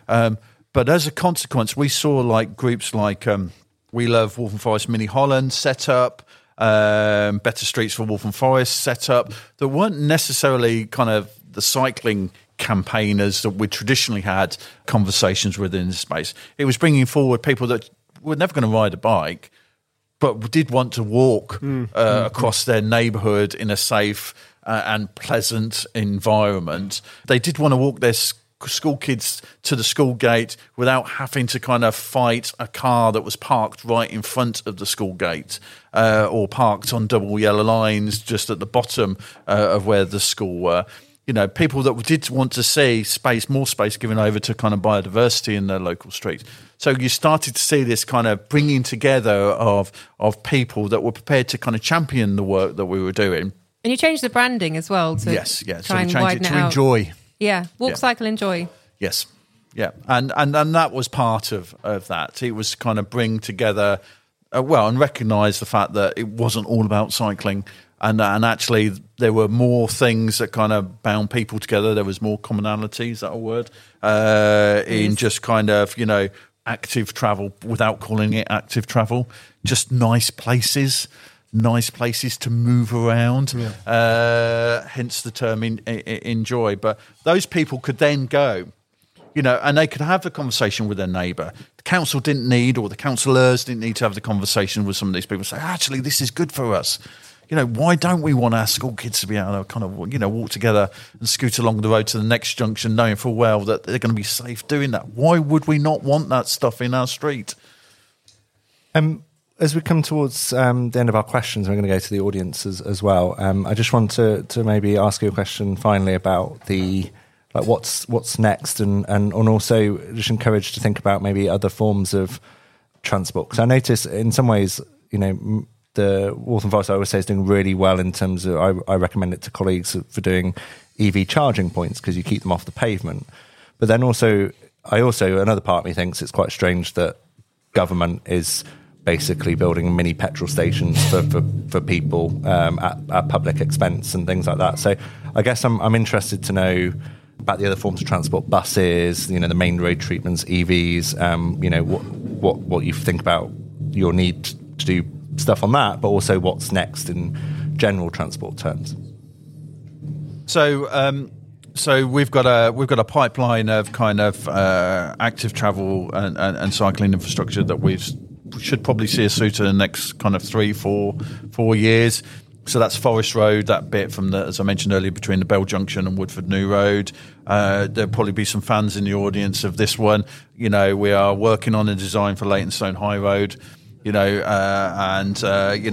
Speaker 5: But as a consequence, we saw groups like We Love Waltham Forest Mini Holland set up, Better Streets for Waltham Forest set up, that weren't necessarily kind of the cycling campaigners that we traditionally had conversations with in this space. It was bringing forward people that were never going to ride a bike, but did want to walk across their neighbourhood in a safe and pleasant environment. They did want to walk their school kids to the school gate without having to kind of fight a car that was parked right in front of the school gate or parked on double yellow lines just at the bottom of where the school were. People that did want to see more space given over to kind of biodiversity in their local streets. So you started to see this kind of bringing together of people that were prepared to kind of champion the work that we were doing.
Speaker 3: And you changed the branding as well to
Speaker 5: yes.
Speaker 3: Try
Speaker 5: so we
Speaker 3: and
Speaker 5: changed
Speaker 3: widen
Speaker 5: it to
Speaker 3: out.
Speaker 5: Enjoy.
Speaker 3: Yeah, walk, cycle, enjoy.
Speaker 5: Yes, yeah, and that was part of that. It was kind of bring together, and recognise the fact that it wasn't all about cycling. And actually, there were more things that kind of bound people together. There was more commonalities, is that a word? In just kind of, active travel without calling it active travel. Just nice places to move around. Hence the term enjoy. But those people could then go, and they could have the conversation with their neighbour. The council didn't need, or the councillors didn't need to have the conversation with some of these people. Say, actually, this is good for us. Why don't we want our school kids to be able to kind of, walk together and scoot along the road to the next junction, knowing full well that they're going to be safe doing that? Why would we not want that stuff in our street?
Speaker 2: As we come towards the end of our questions, we're going to go to the audience as well. I just want to maybe ask you a question finally about what's next, and also just encourage to think about maybe other forms of transport. Because I notice in some ways, the Waltham Forest, I always say, is doing really well in terms of, I recommend it to colleagues for doing EV charging points because you keep them off the pavement. But then another part of me thinks it's quite strange that government is basically building mini petrol stations for people at public expense and things like that. So I guess I'm interested to know about the other forms of transport, buses, the main road treatments, EVs, what you think about your need to do stuff on that, but also what's next in general transport terms.
Speaker 5: So we've got a pipeline of kind of active travel and cycling infrastructure that we should probably see us through to the next kind of 3-4 years. So that's Forest Road, that bit from as I mentioned earlier, between the Bell Junction and Woodford New Road. There'll probably be some fans in the audience of this one. We are working on a design for Leytonstone High Road. That's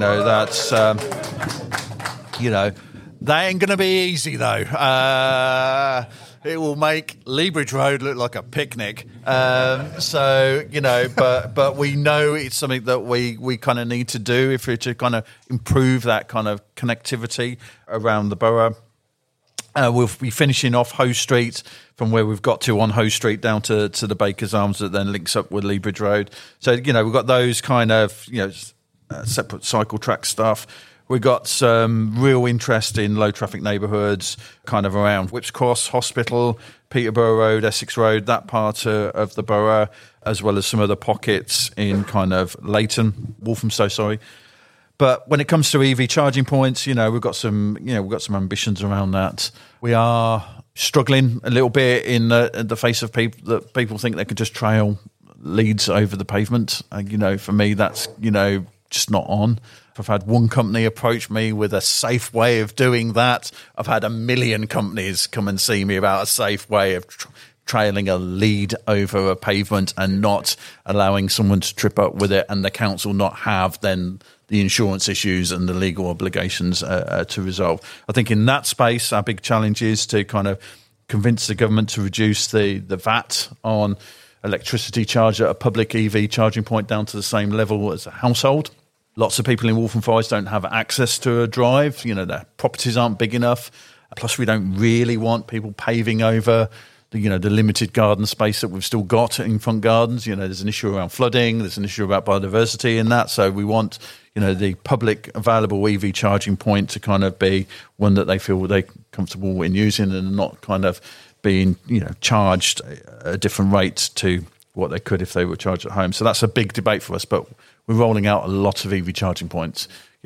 Speaker 5: that ain't going to be easy though. It will make Leabridge Road look like a picnic. But we know it's something that we kind of need to do if we're to kind of improve that kind of connectivity around the borough. We'll be finishing off Hoe Street from where we've got to on Hoe Street down to the Baker's Arms that then links up with Leabridge Road. So, we've got those kind of, separate cycle track stuff. We've got some real interest in low traffic neighbourhoods kind of around Whipps Cross, Hospital, Peterborough Road, Essex Road, that part of the borough, as well as some other pockets in kind of Walthamstow, But when it comes to EV charging points, we've got some ambitions around that. We are struggling a little bit in the face of people think they could just trail leads over the pavement. For me, that's just not on. I've had one company approach me with a safe way of doing that. I've had 1 million companies come and see me about a safe way of trailing a lead over a pavement and not allowing someone to trip up with it, and the council not have then the insurance issues and the legal obligations to resolve. I think in that space, our big challenge is to kind of convince the government to reduce the VAT on electricity charge at a public EV charging point down to the same level as a household. Lots of people in Waltham Forest don't have access to a drive. Their properties aren't big enough. Plus, we don't really want people paving over the limited garden space that we've still got in front gardens. There's an issue around flooding. There's an issue about biodiversity in that. So we want, the public available EV charging point to kind of be one that they feel they're comfortable in using and not kind of being, charged a different rate to what they could if they were charged at home. So that's a big debate for us. But we're rolling out a lot of EV charging points,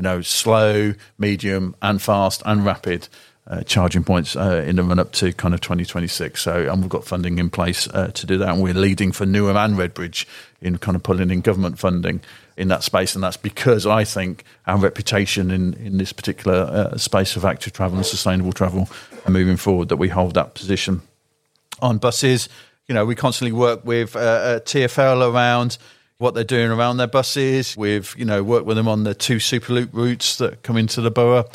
Speaker 5: slow, medium and fast and rapid charging points in the run-up to kind of 2026. And we've got funding in place to do that. And we're leading for Newham and Redbridge in kind of pulling in government funding in that space. And that's because I think our reputation in this particular space of active travel and sustainable travel moving forward, that we hold that position. On buses, we constantly work with TfL around what they're doing around their buses. We've, worked with them on the 2 Superloop routes that come into the borough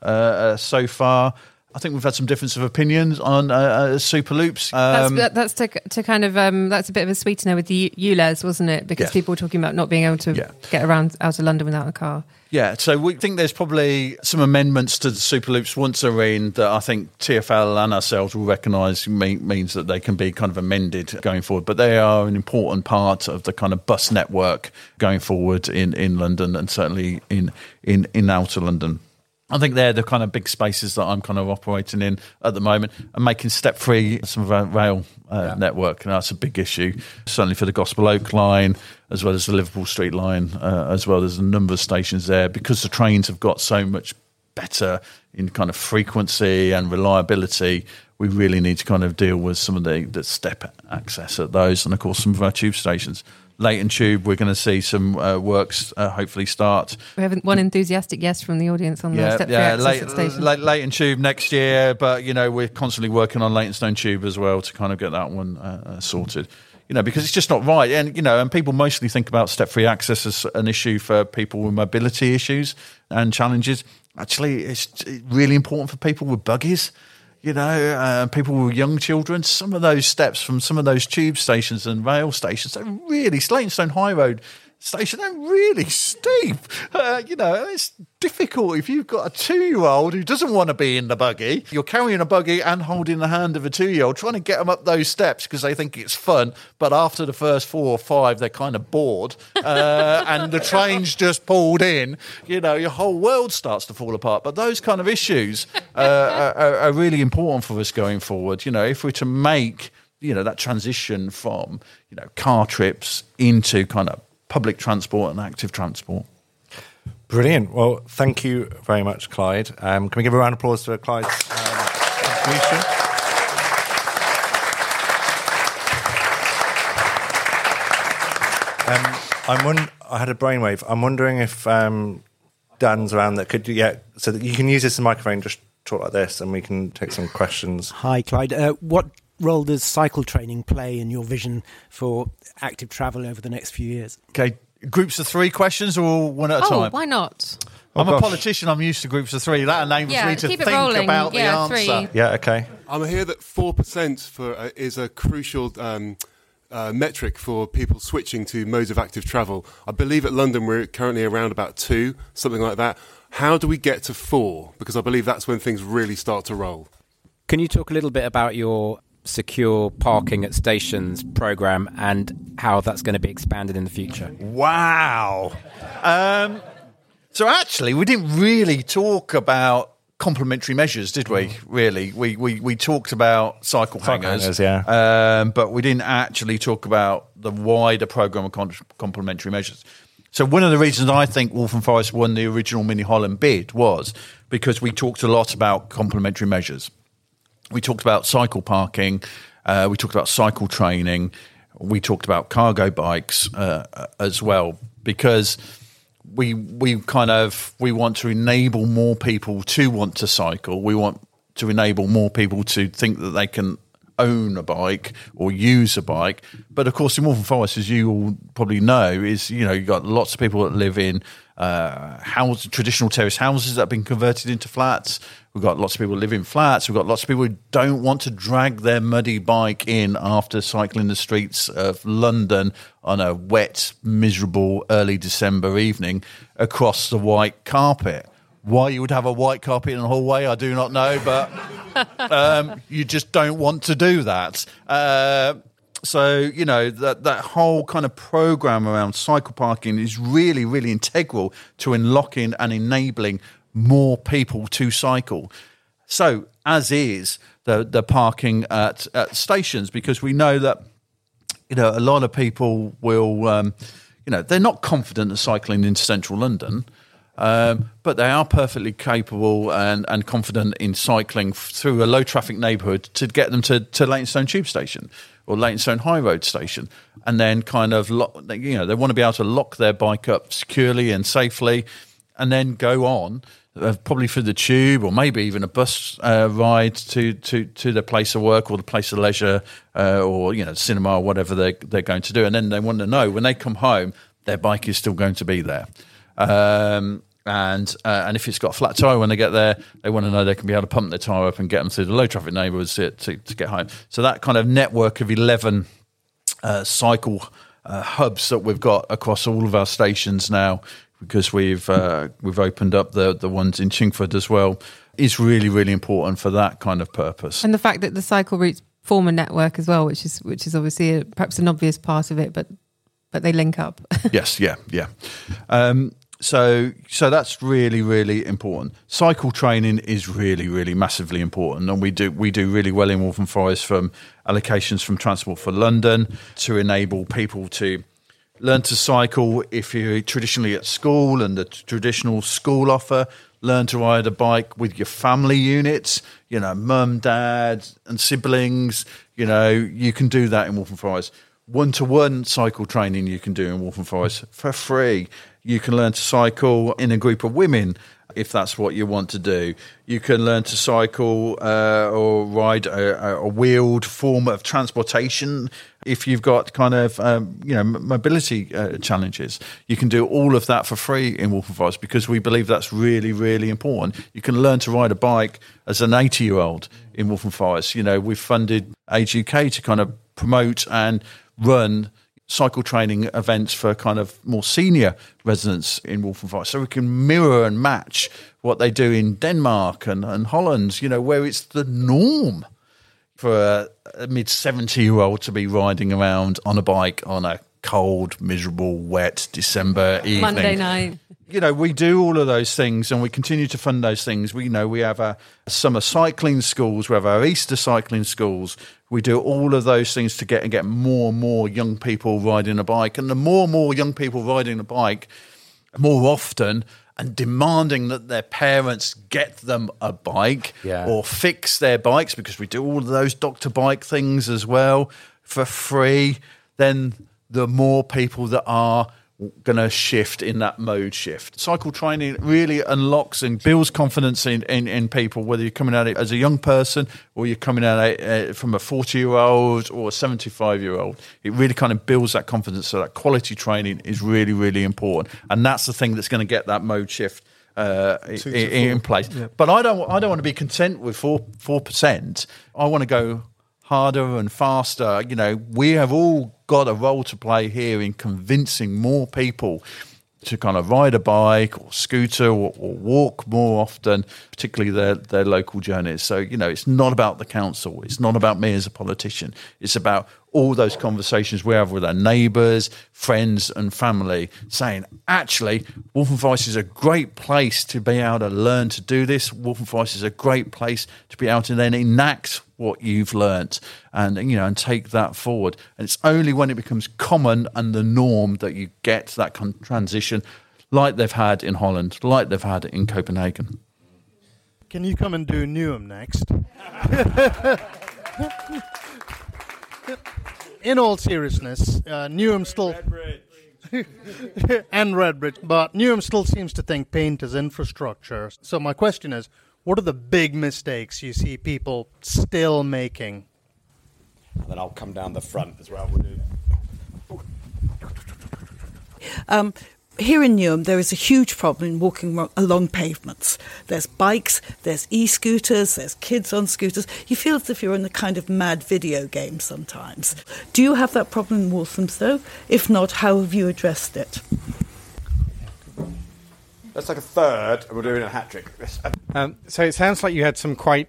Speaker 5: so far. I think we've had some difference of opinions on Superloops.
Speaker 3: That's to kind of that's a bit of a sweetener with the ULEZ, wasn't it? Because people were talking about not being able to get around out of London without a car. Yeah,
Speaker 5: so we think there's probably some amendments to the Superloops once they're in that I think TfL and ourselves will recognise means that they can be kind of amended going forward. But they are an important part of the kind of bus network going forward in London and certainly in outer London. I think they're the kind of big spaces that I'm kind of operating in at the moment, and making step-free some of our rail network. And that's a big issue, certainly for the Gospel Oak line, as well as the Liverpool Street line, as well as a number of stations there. Because the trains have got so much better in kind of frequency and reliability, we really need to kind of deal with some of the step access at those, and of course some of our tube stations. Leighton Tube, we're going to see some works hopefully start.
Speaker 3: We have one enthusiastic yes from the audience on the step-free access at stations.
Speaker 5: Leighton Tube next year, but we're constantly working on Leytonstone Tube as well to kind of get that one sorted. Because it's just not right, and people mostly think about step-free access as an issue for people with mobility issues and challenges. Actually, it's really important for people with buggies. People with young children. Some of those steps from some of those tube stations and rail stations, they're really, Leytonstone High Road station, they're really steep. It's difficult if you've got a 2-year-old who doesn't want to be in the buggy. You're carrying a buggy and holding the hand of a 2-year-old, trying to get them up those steps because they think it's fun. But after the first 4 or 5, they're kind of bored. And the train's just pulled in. Your whole world starts to fall apart. But those kind of issues are really important for us going forward. If we're to make, that transition from, car trips into kind of public transport and active transport.
Speaker 2: Brilliant. Well, thank you very much, Clyde. Can we give a round of applause to Clyde's contribution? I had a brainwave. I'm wondering if Dan's around that could do, so that you can use this as a microphone, just talk like this, and we can take some questions.
Speaker 6: Hi, Clyde. What role does cycle training play in your vision for active travel over the next few years?
Speaker 5: Okay, groups of 3 questions or one at a time?
Speaker 3: Why not?
Speaker 5: I'm a politician. I'm used to groups of 3. That enables me to think about the answer.
Speaker 3: 3.
Speaker 2: Yeah, okay.
Speaker 7: I'm here that 4% is a crucial metric for people switching to modes of active travel. I believe at London we're currently around about 2, something like that. How do we get to 4? Because I believe that's when things really start to roll.
Speaker 8: Can you talk a little bit about your secure parking at stations program and how that's going to be expanded in the future?
Speaker 5: Wow. So actually, we didn't really talk about complementary measures, did we? Really, we talked about cycle hangers,
Speaker 2: yeah.
Speaker 5: But we didn't actually talk about the wider program of complementary measures. So one of the reasons I think Waltham Forest won the original Mini Holland bid was because we talked a lot about complementary measures. We talked about cycle parking, we talked about cycle training, we talked about cargo bikes as well, because we want to enable more people to want to cycle. We want to enable more people to think that they can own a bike or use a bike. But of course, in Waltham Forest, as you all probably know, is you've got lots of people that live in traditional terrace houses that have been converted into flats. We've got lots of people who live in flats. We've got lots of people who don't want to drag their muddy bike in after cycling the streets of London on a wet, miserable early December evening across the white carpet. Why you would have a white carpet in a hallway, I do not know, but you just don't want to do that. So, that whole kind of program around cycle parking is really, really integral to unlocking and enabling more people to cycle. So, as is the parking at stations, because we know that, a lot of people will, they're not confident of cycling into central London. But they are perfectly capable and confident in cycling through a low traffic neighbourhood to get them to Leytonstone Tube Station or Leytonstone High Road Station, and then kind of they want to be able to lock their bike up securely and safely, and then go on probably through the tube or maybe even a bus ride to the place of work or the place of leisure or cinema or whatever they're going to do, and then they want to know when they come home their bike is still going to be there. And if it's got a flat tyre when they get there, they want to know they can be able to pump their tyre up and get them through the low traffic neighbourhoods to get home. So that kind of network of 11 cycle hubs that we've got across all of our stations now, because we've opened up the ones in Chingford as well, is really, really important for that kind of purpose. And
Speaker 3: the fact that the cycle routes form a network as well, which is obviously perhaps an obvious part of it, but they link up.
Speaker 5: Yes, yeah. So that's really, really important. Cycle training is really, really massively important, and we do really well in Waltham Forest from allocations from Transport for London to enable people to learn to cycle if you're traditionally at school and the traditional school offer. Learn to ride a bike with your family units, mum, dad, and siblings. You can do that in Waltham Forest. One-to-one cycle training you can do in Waltham Forest for free. You can learn to cycle in a group of women if that's what you want to do. You can learn to cycle or ride a wheeled form of transportation if you've got kind of mobility challenges. You can do all of that for free in Waltham Forest because we believe that's really, really important. You can learn to ride a bike as an 80-year-old in Waltham Forest. We've funded Age UK to kind of promote and run cycle training events for kind of more senior residents in Waltham Forest, so we can mirror and match what they do in Denmark and Holland, where it's the norm for a mid-70-year-old to be riding around on a bike on a cold, miserable, wet December evening.
Speaker 3: Monday night.
Speaker 5: We do all of those things and we continue to fund those things. We have our summer cycling schools, we have our Easter cycling schools. We do all of those things to get more and more young people riding a bike. And the more and more young people riding a bike more often and demanding that their parents get them a bike or fix their bikes, because we do all of those Dr. Bike things as well for free, then the more people that are going to shift in that mode shift. Cycle training really unlocks and builds confidence in people, whether you're coming at it as a young person or you're coming at it from a 40-year-old or a 75-year-old. It really kind of builds that confidence, so that quality training is really, really important. And that's the thing that's going to get that mode shift in place. Yeah. But I don't want to be content with 4%. I want to go harder and faster. We have all got a role to play here in convincing more people to kind of ride a bike or scooter or walk more often, particularly their local journeys. So, it's not about the council. It's not about me as a politician. It's about all those conversations we have with our neighbours, friends and family, saying, actually, Waltham Forest is a great place to be able to learn to do this. Waltham Forest is a great place to be able to then enact what you've learnt and take that forward. And it's only when it becomes common and the norm that you get that transition like they've had in Holland, like they've had in Copenhagen.
Speaker 9: Can you come and do Newham next? In all seriousness, Newham still... and Redbridge. But Newham still seems to think paint is infrastructure. So my question is, what are the big mistakes you see people still making?
Speaker 10: And then I'll come down the front as well.
Speaker 11: Here in Newham, there is a huge problem in walking along pavements. There's bikes, there's e-scooters, there's kids on scooters. You feel as if you're in a kind of mad video game sometimes. Do you have that problem in Walthamstow? If not, how have you addressed it?
Speaker 10: That's like a third, and we're doing a hat-trick.
Speaker 12: So it sounds like you had some quite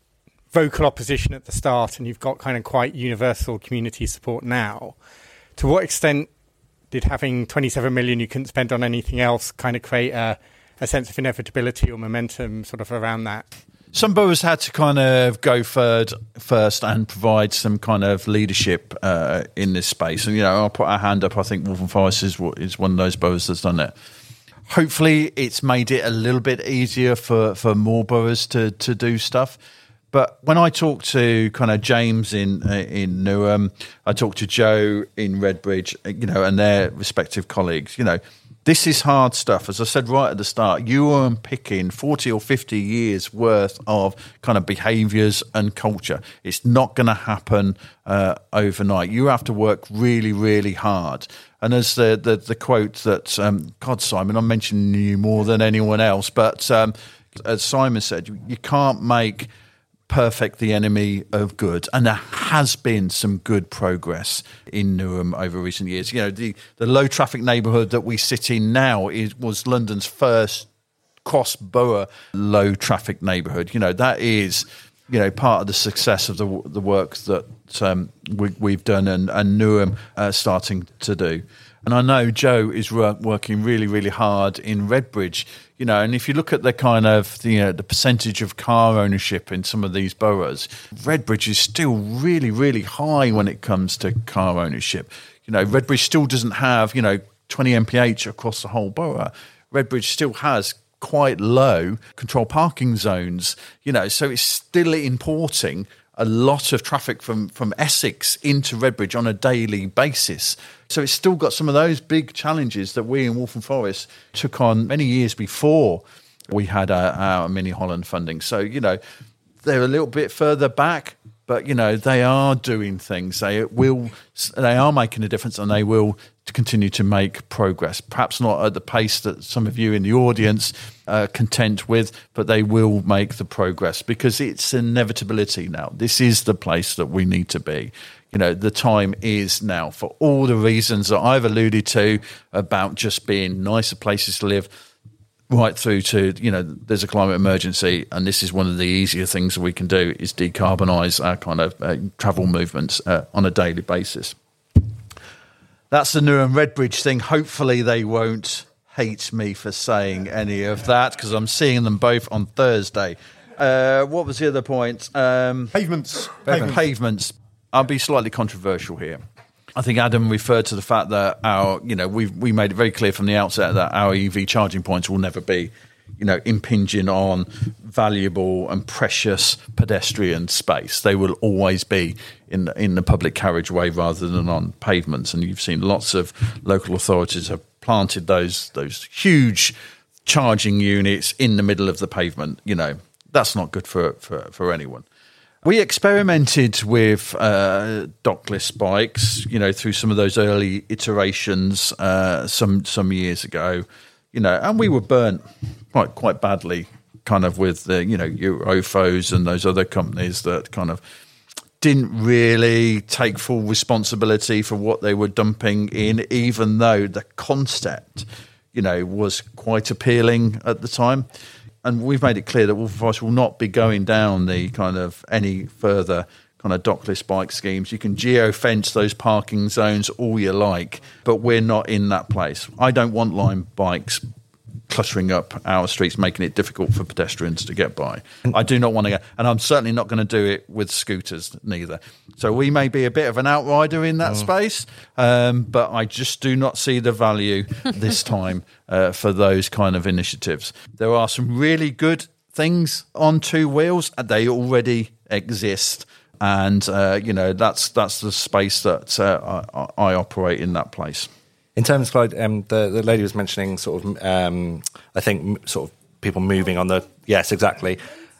Speaker 12: vocal opposition at the start, and you've got kind of quite universal community support now. To what extent did having 27 million you couldn't spend on anything else kind of create a sense of inevitability or momentum sort of around that?
Speaker 5: Some boroughs had to kind of go first and provide some kind of leadership in this space. And, I'll put our hand up. I think Waltham Forest is one of those boroughs that's done it. Hopefully it's made it a little bit easier for more boroughs to do stuff. But when I talk to kind of James in Newham, I talk to Joe in Redbridge, and their respective colleagues, this is hard stuff. As I said right at the start, you are unpicking 40 or 50 years worth of kind of behaviours and culture. It's not going to happen overnight. You have to work really, really hard. And as the quote that, God, Simon, I'm mentioning you more than anyone else, but as Simon said, you can't make perfect the enemy of good, and there has been some good progress in Newham over recent years. The low traffic neighbourhood that we sit in now was London's first cross borough low traffic neighbourhood. That is part of the success of the work that we've done and Newham starting to do. And I know Joe is working really, really hard in Redbridge, and if you look at the kind of, the percentage of car ownership in some of these boroughs, Redbridge is still really, really high when it comes to car ownership. Redbridge still doesn't have, 20 mph across the whole borough. Redbridge still has quite low control parking zones, so it's still importing a lot of traffic from Essex into Redbridge on a daily basis. So it's still got some of those big challenges that we in Waltham Forest took on many years before we had our Mini Holland funding. So, they're a little bit further back, but, they are doing things. They are making a difference, and they will continue to make progress. Perhaps not at the pace that some of you in the audience are content with, but they will make the progress because it's inevitability now. This is the place that we need to be. The time is now, for all the reasons that I've alluded to about just being nicer places to live, right through to, there's a climate emergency, and this is one of the easier things that we can do is decarbonise our kind of travel movements on a daily basis. That's the Newham Redbridge thing. Hopefully they won't hate me for saying any of that because I'm seeing them both on Thursday. What was the other point?
Speaker 4: Pavements.
Speaker 5: I'll be slightly controversial here. I think Adam referred to the fact that we made it very clear from the outset that our EV charging points will never be, impinging on valuable and precious pedestrian space. They will always be in the public carriageway rather than on pavements. And you've seen lots of local authorities have planted those huge charging units in the middle of the pavement. That's not good for anyone. We experimented with dockless bikes, through some of those early iterations some years ago, and we were burnt quite badly, kind of with the Eurofos and those other companies that kind of didn't really take full responsibility for what they were dumping in, even though the concept, was quite appealing at the time. And we've made it clear that Waltham Forest will not be going down the kind of any further kind of dockless bike schemes. You can geo-fence those parking zones all you like, but we're not in that place. I don't want Lime bikes cluttering up our streets, making it difficult for pedestrians to get by. I do not want to go, and I'm certainly not going to do it with scooters neither. So we may be a bit of an outrider in that space, but I just do not see the value this time for those kind of initiatives. There are some really good things on two wheels, and they already exist. And, that's the space that I operate in that place.
Speaker 2: In terms of like the lady was mentioning sort of, I think sort of people moving on the, yes, exactly.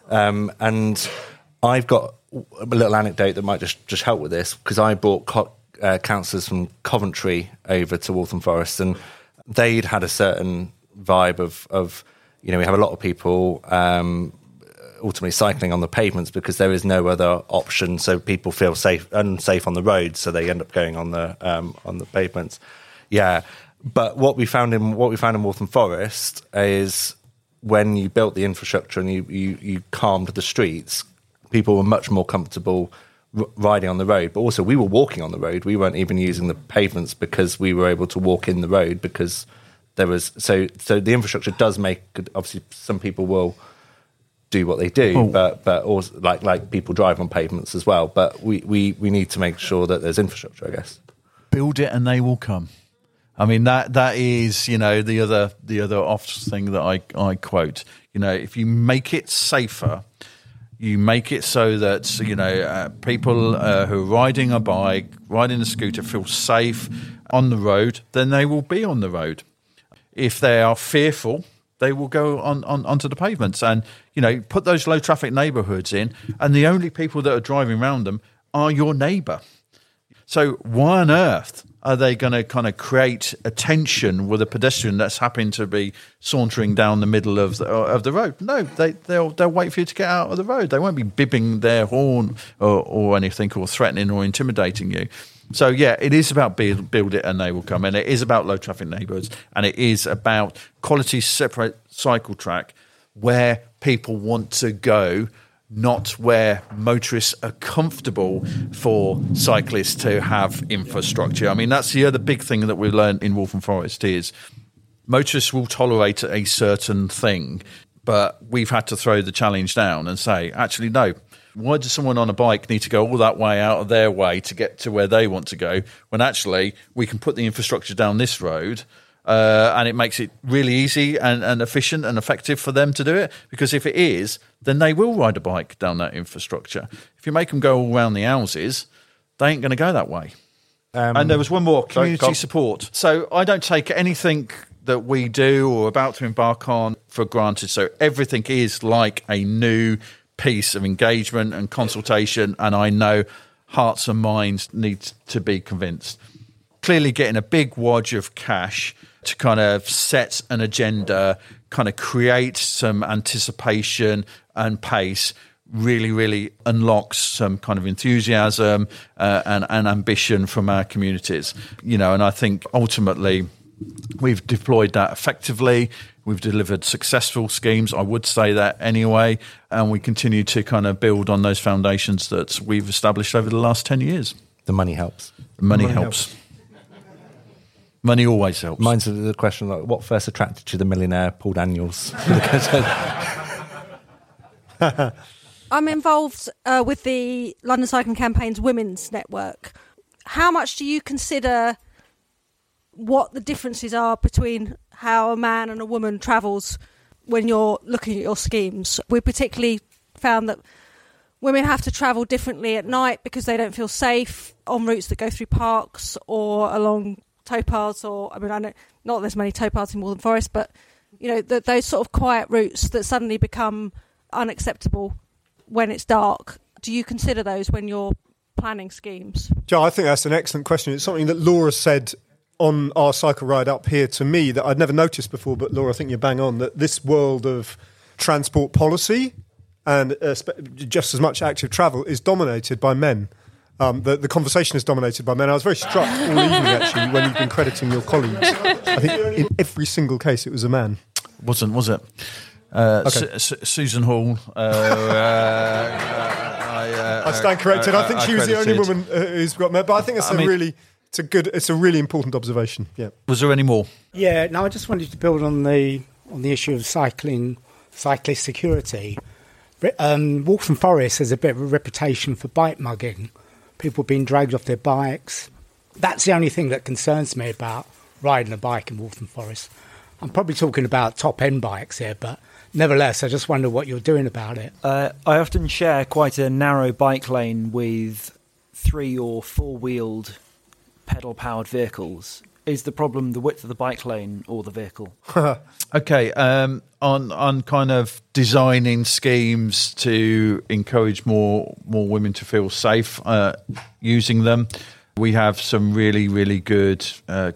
Speaker 2: And I've got a little anecdote that might just help with this, because I brought councillors from Coventry over to Waltham Forest, and they'd had a certain vibe of we have a lot of people ultimately cycling on the pavements because there is no other option, so people feel unsafe on the road, so they end up going on the pavements. Yeah, but what we found in Waltham Forest is when you built the infrastructure and you calmed the streets, people were much more comfortable riding on the road. But also, we were walking on the road. We weren't even using the pavements because we were able to walk in the road because there was so the infrastructure does make. Obviously, some people will do what they do, but also like people drive on pavements as well. But we need to make sure that there's infrastructure, I guess.
Speaker 5: Build it and they will come. I mean, that is, the other oft thing that I quote. If you make it safer, you make it so that, people who are riding a bike, riding a scooter feel safe on the road, then they will be on the road. If they are fearful, they will go onto the pavements and, put those low traffic neighbourhoods in, and the only people that are driving around them are your neighbour. So why on earth are they going to kind of create a tension with a pedestrian that's happened to be sauntering down the middle of the road? No, they'll wait for you to get out of the road. They won't be bibbing their horn or anything, or threatening or intimidating you. So yeah, it is about build it and they will come, and it is about low traffic neighbourhoods, and it is about quality separate cycle track where people want to go, not where motorists are comfortable for cyclists to have infrastructure. I mean, that's the other big thing that we learned in Waltham Forest is motorists will tolerate a certain thing, but we've had to throw the challenge down and say, actually, no. Why does someone on a bike need to go all that way out of their way to get to where they want to go, when actually we can put the infrastructure down this road, and it makes it really easy and efficient and effective for them to do it? Because if it is, then they will ride a bike down that infrastructure. If you make them go all around the houses, they ain't going to go that way. And there was one more, community support. So I don't take anything that we do or about to embark on for granted. So everything is like a new piece of engagement and consultation, and I know hearts and minds need to be convinced. Clearly getting a big wodge of cash to kind of set an agenda, kind of create some anticipation and pace, really, really unlocks some kind of enthusiasm and ambition from our communities. And I think ultimately we've deployed that effectively. We've delivered successful schemes, I would say that anyway, and we continue to kind of build on those foundations that we've established over the last 10 years.
Speaker 2: The money helps.
Speaker 5: Money helps. Money always helps.
Speaker 2: Mine's the question, like, what first attracted you to the millionaire Paul Daniels?
Speaker 13: I'm involved with the London Cycling Campaign's Women's Network. How much do you consider what the differences are between how a man and a woman travels when you're looking at your schemes? We particularly found that women have to travel differently at night because they don't feel safe on routes that go through parks or along towpaths, or I know not there's many towpaths in Waltham Forest, but those sort of quiet routes that suddenly become unacceptable when it's dark. Do you consider those when you're planning schemes?
Speaker 4: Joe, I think that's an excellent question. It's something that Laura said on our cycle ride up here to me that I'd never noticed before, but Laura, I think you're bang on, that this world of transport policy and just as much active travel is dominated by men. The conversation is dominated by men. I was very struck all evening, actually, when you've been crediting your colleagues. I think in every single case it was a man.
Speaker 5: Was it?
Speaker 4: Okay.
Speaker 5: Susan Hall.
Speaker 4: I stand corrected. I think she was the only woman who's got met, but I think it's a really important observation. Yeah.
Speaker 5: Was there any more?
Speaker 6: Yeah. No, I just wanted to build on the issue of cyclist security. Waltham Forest has a bit of a reputation for bike mugging. People being dragged off their bikes. That's the only thing that concerns me about riding a bike in Waltham Forest. I'm probably talking about top-end bikes here, but nevertheless, I just wonder what you're doing about it.
Speaker 14: I often share quite a narrow bike lane with 3 or 4-wheeled pedal-powered vehicles. Is the problem the width of the bike lane or the vehicle?
Speaker 5: Okay, on kind of designing schemes to encourage more women to feel safe using them, we have some really, really good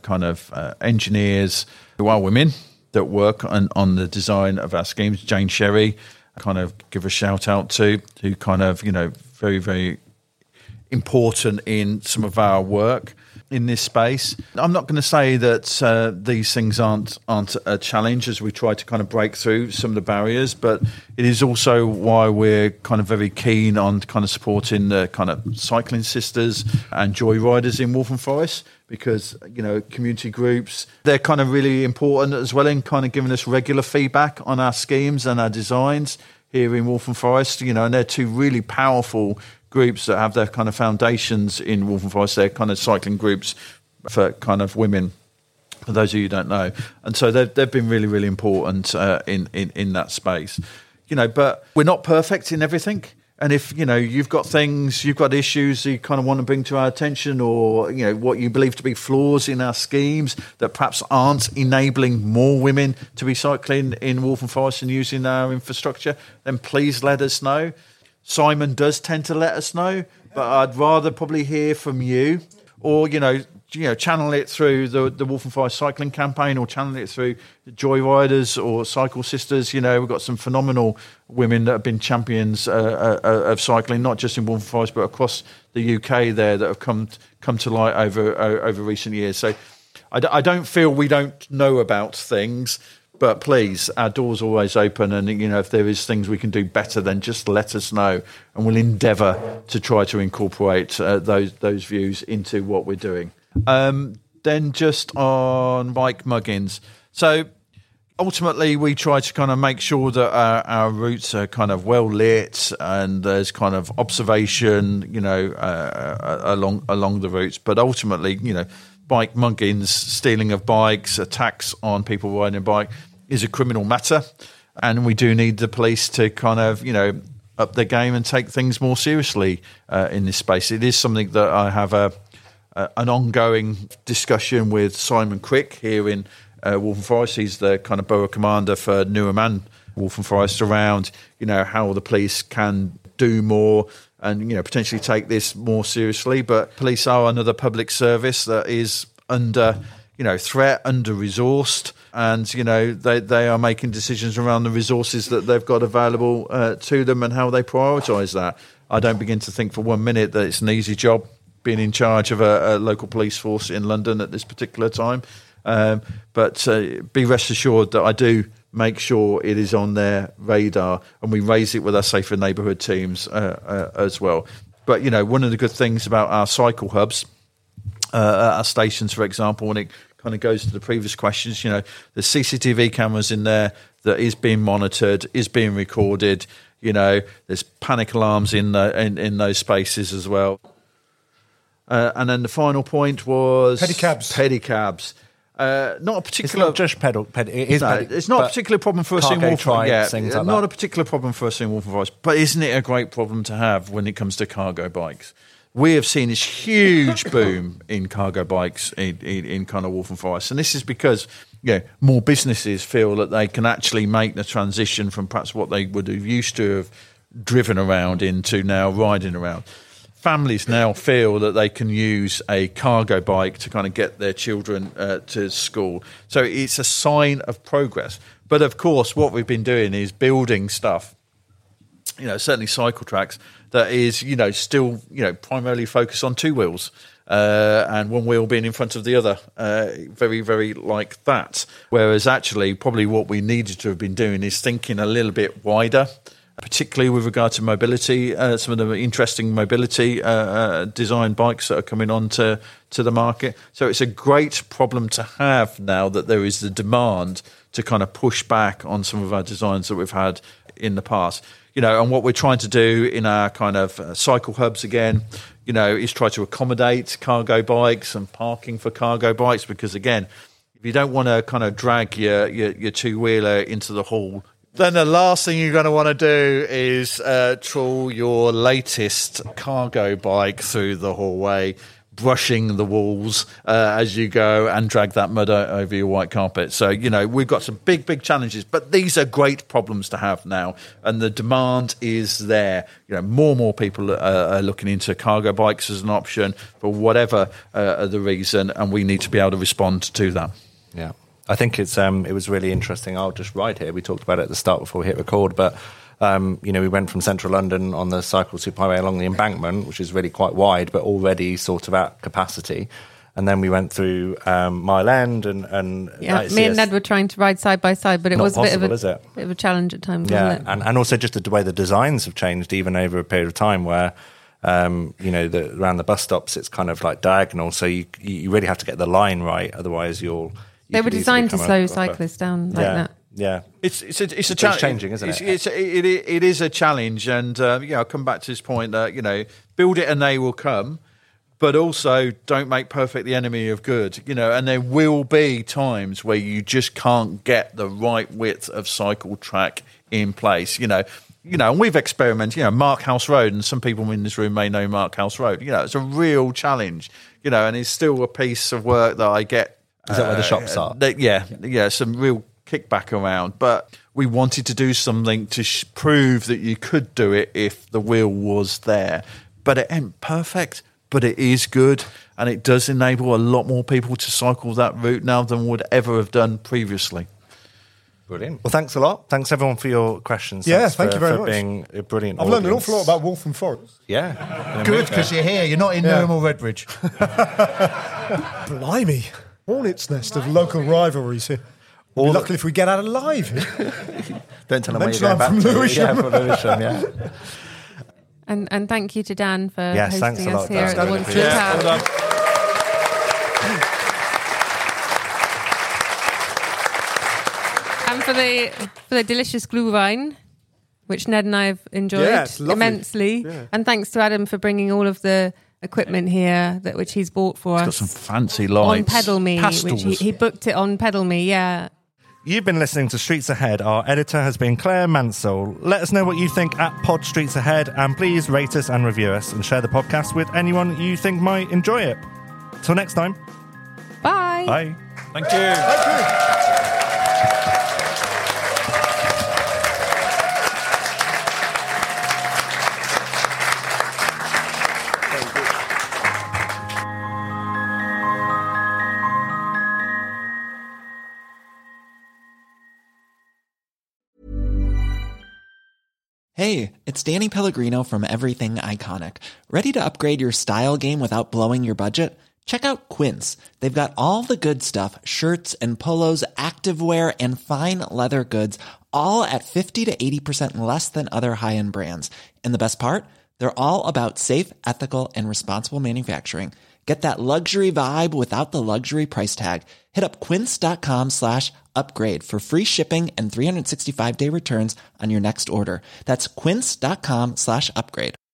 Speaker 5: engineers who are women that work on the design of our schemes. Jane Sherry, kind of give a shout out to, who kind of, very, very important in some of our work in this space. I'm not going to say that these things aren't a challenge as we try to kind of break through some of the barriers, but it is also why we're kind of very keen on kind of supporting the kind of cycling sisters and joyriders in Waltham Forest, because, community groups, they're kind of really important as well in kind of giving us regular feedback on our schemes and our designs here in Waltham Forest, and they're two really powerful groups that have their kind of foundations in Waltham Forest. They're kind of cycling groups for kind of women, for those of you who don't know. And so they've been really, really important in that space. But we're not perfect in everything. And if, you've got issues you kind of want to bring to our attention, or, what you believe to be flaws in our schemes that perhaps aren't enabling more women to be cycling in Waltham Forest and using our infrastructure, then please let us know. Simon does tend to let us know, but I'd rather probably hear from you, or channel it through the Waltham Forest cycling campaign, or channel it through the Joyriders or Cycle Sisters. We've got some phenomenal women that have been champions of cycling, not just in Waltham Forest but across the UK there, that have come to light over recent years. So I don't feel we don't know about things. But please, our door's always open, and if there is things we can do better, then just let us know, and we'll endeavour to try to incorporate those views into what we're doing. Then just on bike muggings. So ultimately, we try to kind of make sure that our routes are kind of well lit, and there's kind of observation, along the routes. But ultimately, bike muggings, stealing of bikes, attacks on people riding a bike is a criminal matter, and we do need the police to kind of, up their game and take things more seriously in this space. It is something that I have an ongoing discussion with Simon Crick here in Waltham Forest. He's the kind of borough commander for Newham and Waltham Forest, around, how the police can do more and, potentially take this more seriously. But police are another public service that is under, threat, under-resourced. And, they are making decisions around the resources that they've got available to them and how they prioritise that. I don't begin to think for 1 minute that it's an easy job being in charge of a local police force in London at this particular time. But be rest assured that I do make sure it is on their radar, and we raise it with our Safer Neighbourhood teams as well. But, one of the good things about our cycle hubs, our stations, for example, when it kind of goes to the previous questions, there's CCTV cameras in there that is being monitored, is being recorded. There's panic alarms in those spaces as well. And then the final point was pedicabs. Not a particular.
Speaker 2: It's not just
Speaker 5: it's not a particular problem for us in Waltham Forest. Not a particular problem for us in Waltham Forest, but isn't it a great problem to have when it comes to cargo bikes? We have seen this huge boom in cargo bikes in kind of Waltham Forest, and this is because more businesses feel that they can actually make the transition from perhaps what they would have used to have driven around into now riding around. Families now feel that they can use a cargo bike to kind of get their children to school. So it's a sign of progress. But of course, what we've been doing is building stuff, certainly cycle tracks, that is, still, primarily focused on two wheels, and one wheel being in front of the other, very, very like that. Whereas actually, probably what we needed to have been doing is thinking a little bit wider, particularly with regard to mobility, some of the interesting mobility design bikes that are coming on to the market. So it's a great problem to have now that there is the demand to kind of push back on some of our designs that we've had in the past. And what we're trying to do in our kind of cycle hubs again, is try to accommodate cargo bikes and parking for cargo bikes, because again, if you don't want to kind of drag your two-wheeler into the hall, then the last thing you're going to want to do is trawl your latest cargo bike through the hallway, brushing the walls as you go, and drag that mud over your white carpet. So, we've got some big challenges, but these are great problems to have now, and the demand is there. More people are looking into cargo bikes as an option for whatever the reason, and we need to be able to respond to that.
Speaker 2: Yeah. I think it was really interesting. I'll just ride here. We talked about it at the start before we hit record, but we went from central London on the cycle superhighway along the embankment, which is really quite wide, but already sort of at capacity. And then we went through Mile End and
Speaker 3: me and Ned were trying to ride side by side, but it was a bit of a challenge at times.
Speaker 2: Yeah,
Speaker 3: wasn't it?
Speaker 2: And also just the way the designs have changed, even over a period of time, where around the bus stops it's kind of like diagonal, so you really have to get the line right, otherwise
Speaker 3: they were designed to slow cyclists down like that.
Speaker 2: Yeah,
Speaker 5: it's a challenge.
Speaker 2: It's changing, isn't it?
Speaker 5: It is a challenge, and I'll come back to this point that build it and they will come, but also don't make perfect the enemy of good. And there will be times where you just can't get the right width of cycle track in place. And we've experimented. Mark House Road, and some people in this room may know Mark House Road. It's a real challenge. And it's still a piece of work that I get.
Speaker 2: Is that where the shops are?
Speaker 5: Some real kickback around, but we wanted to do something to prove that you could do it if the wheel was there. But it ain't perfect, but it is good, and it does enable a lot more people to cycle that route now than would ever have done previously.
Speaker 2: Brilliant. Well, thanks a lot. Thanks everyone for your questions.
Speaker 4: Thank you very much
Speaker 2: for being a brilliant.
Speaker 4: I've learned an awful lot about Waltham Forest.
Speaker 2: Yeah,
Speaker 5: good, because you're here. You're not in Newham or Redbridge.
Speaker 4: Blimey, hornet's nest of local rivalries here. Luckily, if we get out alive.
Speaker 2: Don't tell them where you're going back from Lewisham. From Lewisham, yeah.
Speaker 3: And thank you to Dan for hosting
Speaker 2: thanks a lot,
Speaker 3: us here
Speaker 2: Dan.
Speaker 3: at the One Street House.
Speaker 2: Well done.
Speaker 3: And for the delicious Glühwein, which Ned and I have enjoyed immensely. Yeah. And thanks to Adam for bringing all of the equipment here which he's bought for us.
Speaker 5: Got some fancy lights.
Speaker 3: On Pedal Me,
Speaker 5: Pastels.
Speaker 3: which he booked it on Pedal Me, yeah.
Speaker 2: You've been listening to Streets Ahead. Our editor has been Claire Mansell. Let us know what you think at Pod Streets Ahead, and please rate us and review us, and share the podcast with anyone you think might enjoy it. Till next time.
Speaker 3: Bye.
Speaker 2: Bye.
Speaker 5: Thank you. Thank you.
Speaker 15: Hey, it's Danny Pellegrino from Everything Iconic. Ready to upgrade your style game without blowing your budget? Check out Quince. They've got all the good stuff, shirts and polos, activewear, and fine leather goods, all at 50 to 80% less than other high-end brands. And the best part? They're all about safe, ethical, and responsible manufacturing. Get that luxury vibe without the luxury price tag. Hit up quince.com/upgrade for free shipping and 365-day returns on your next order. That's quince.com/upgrade.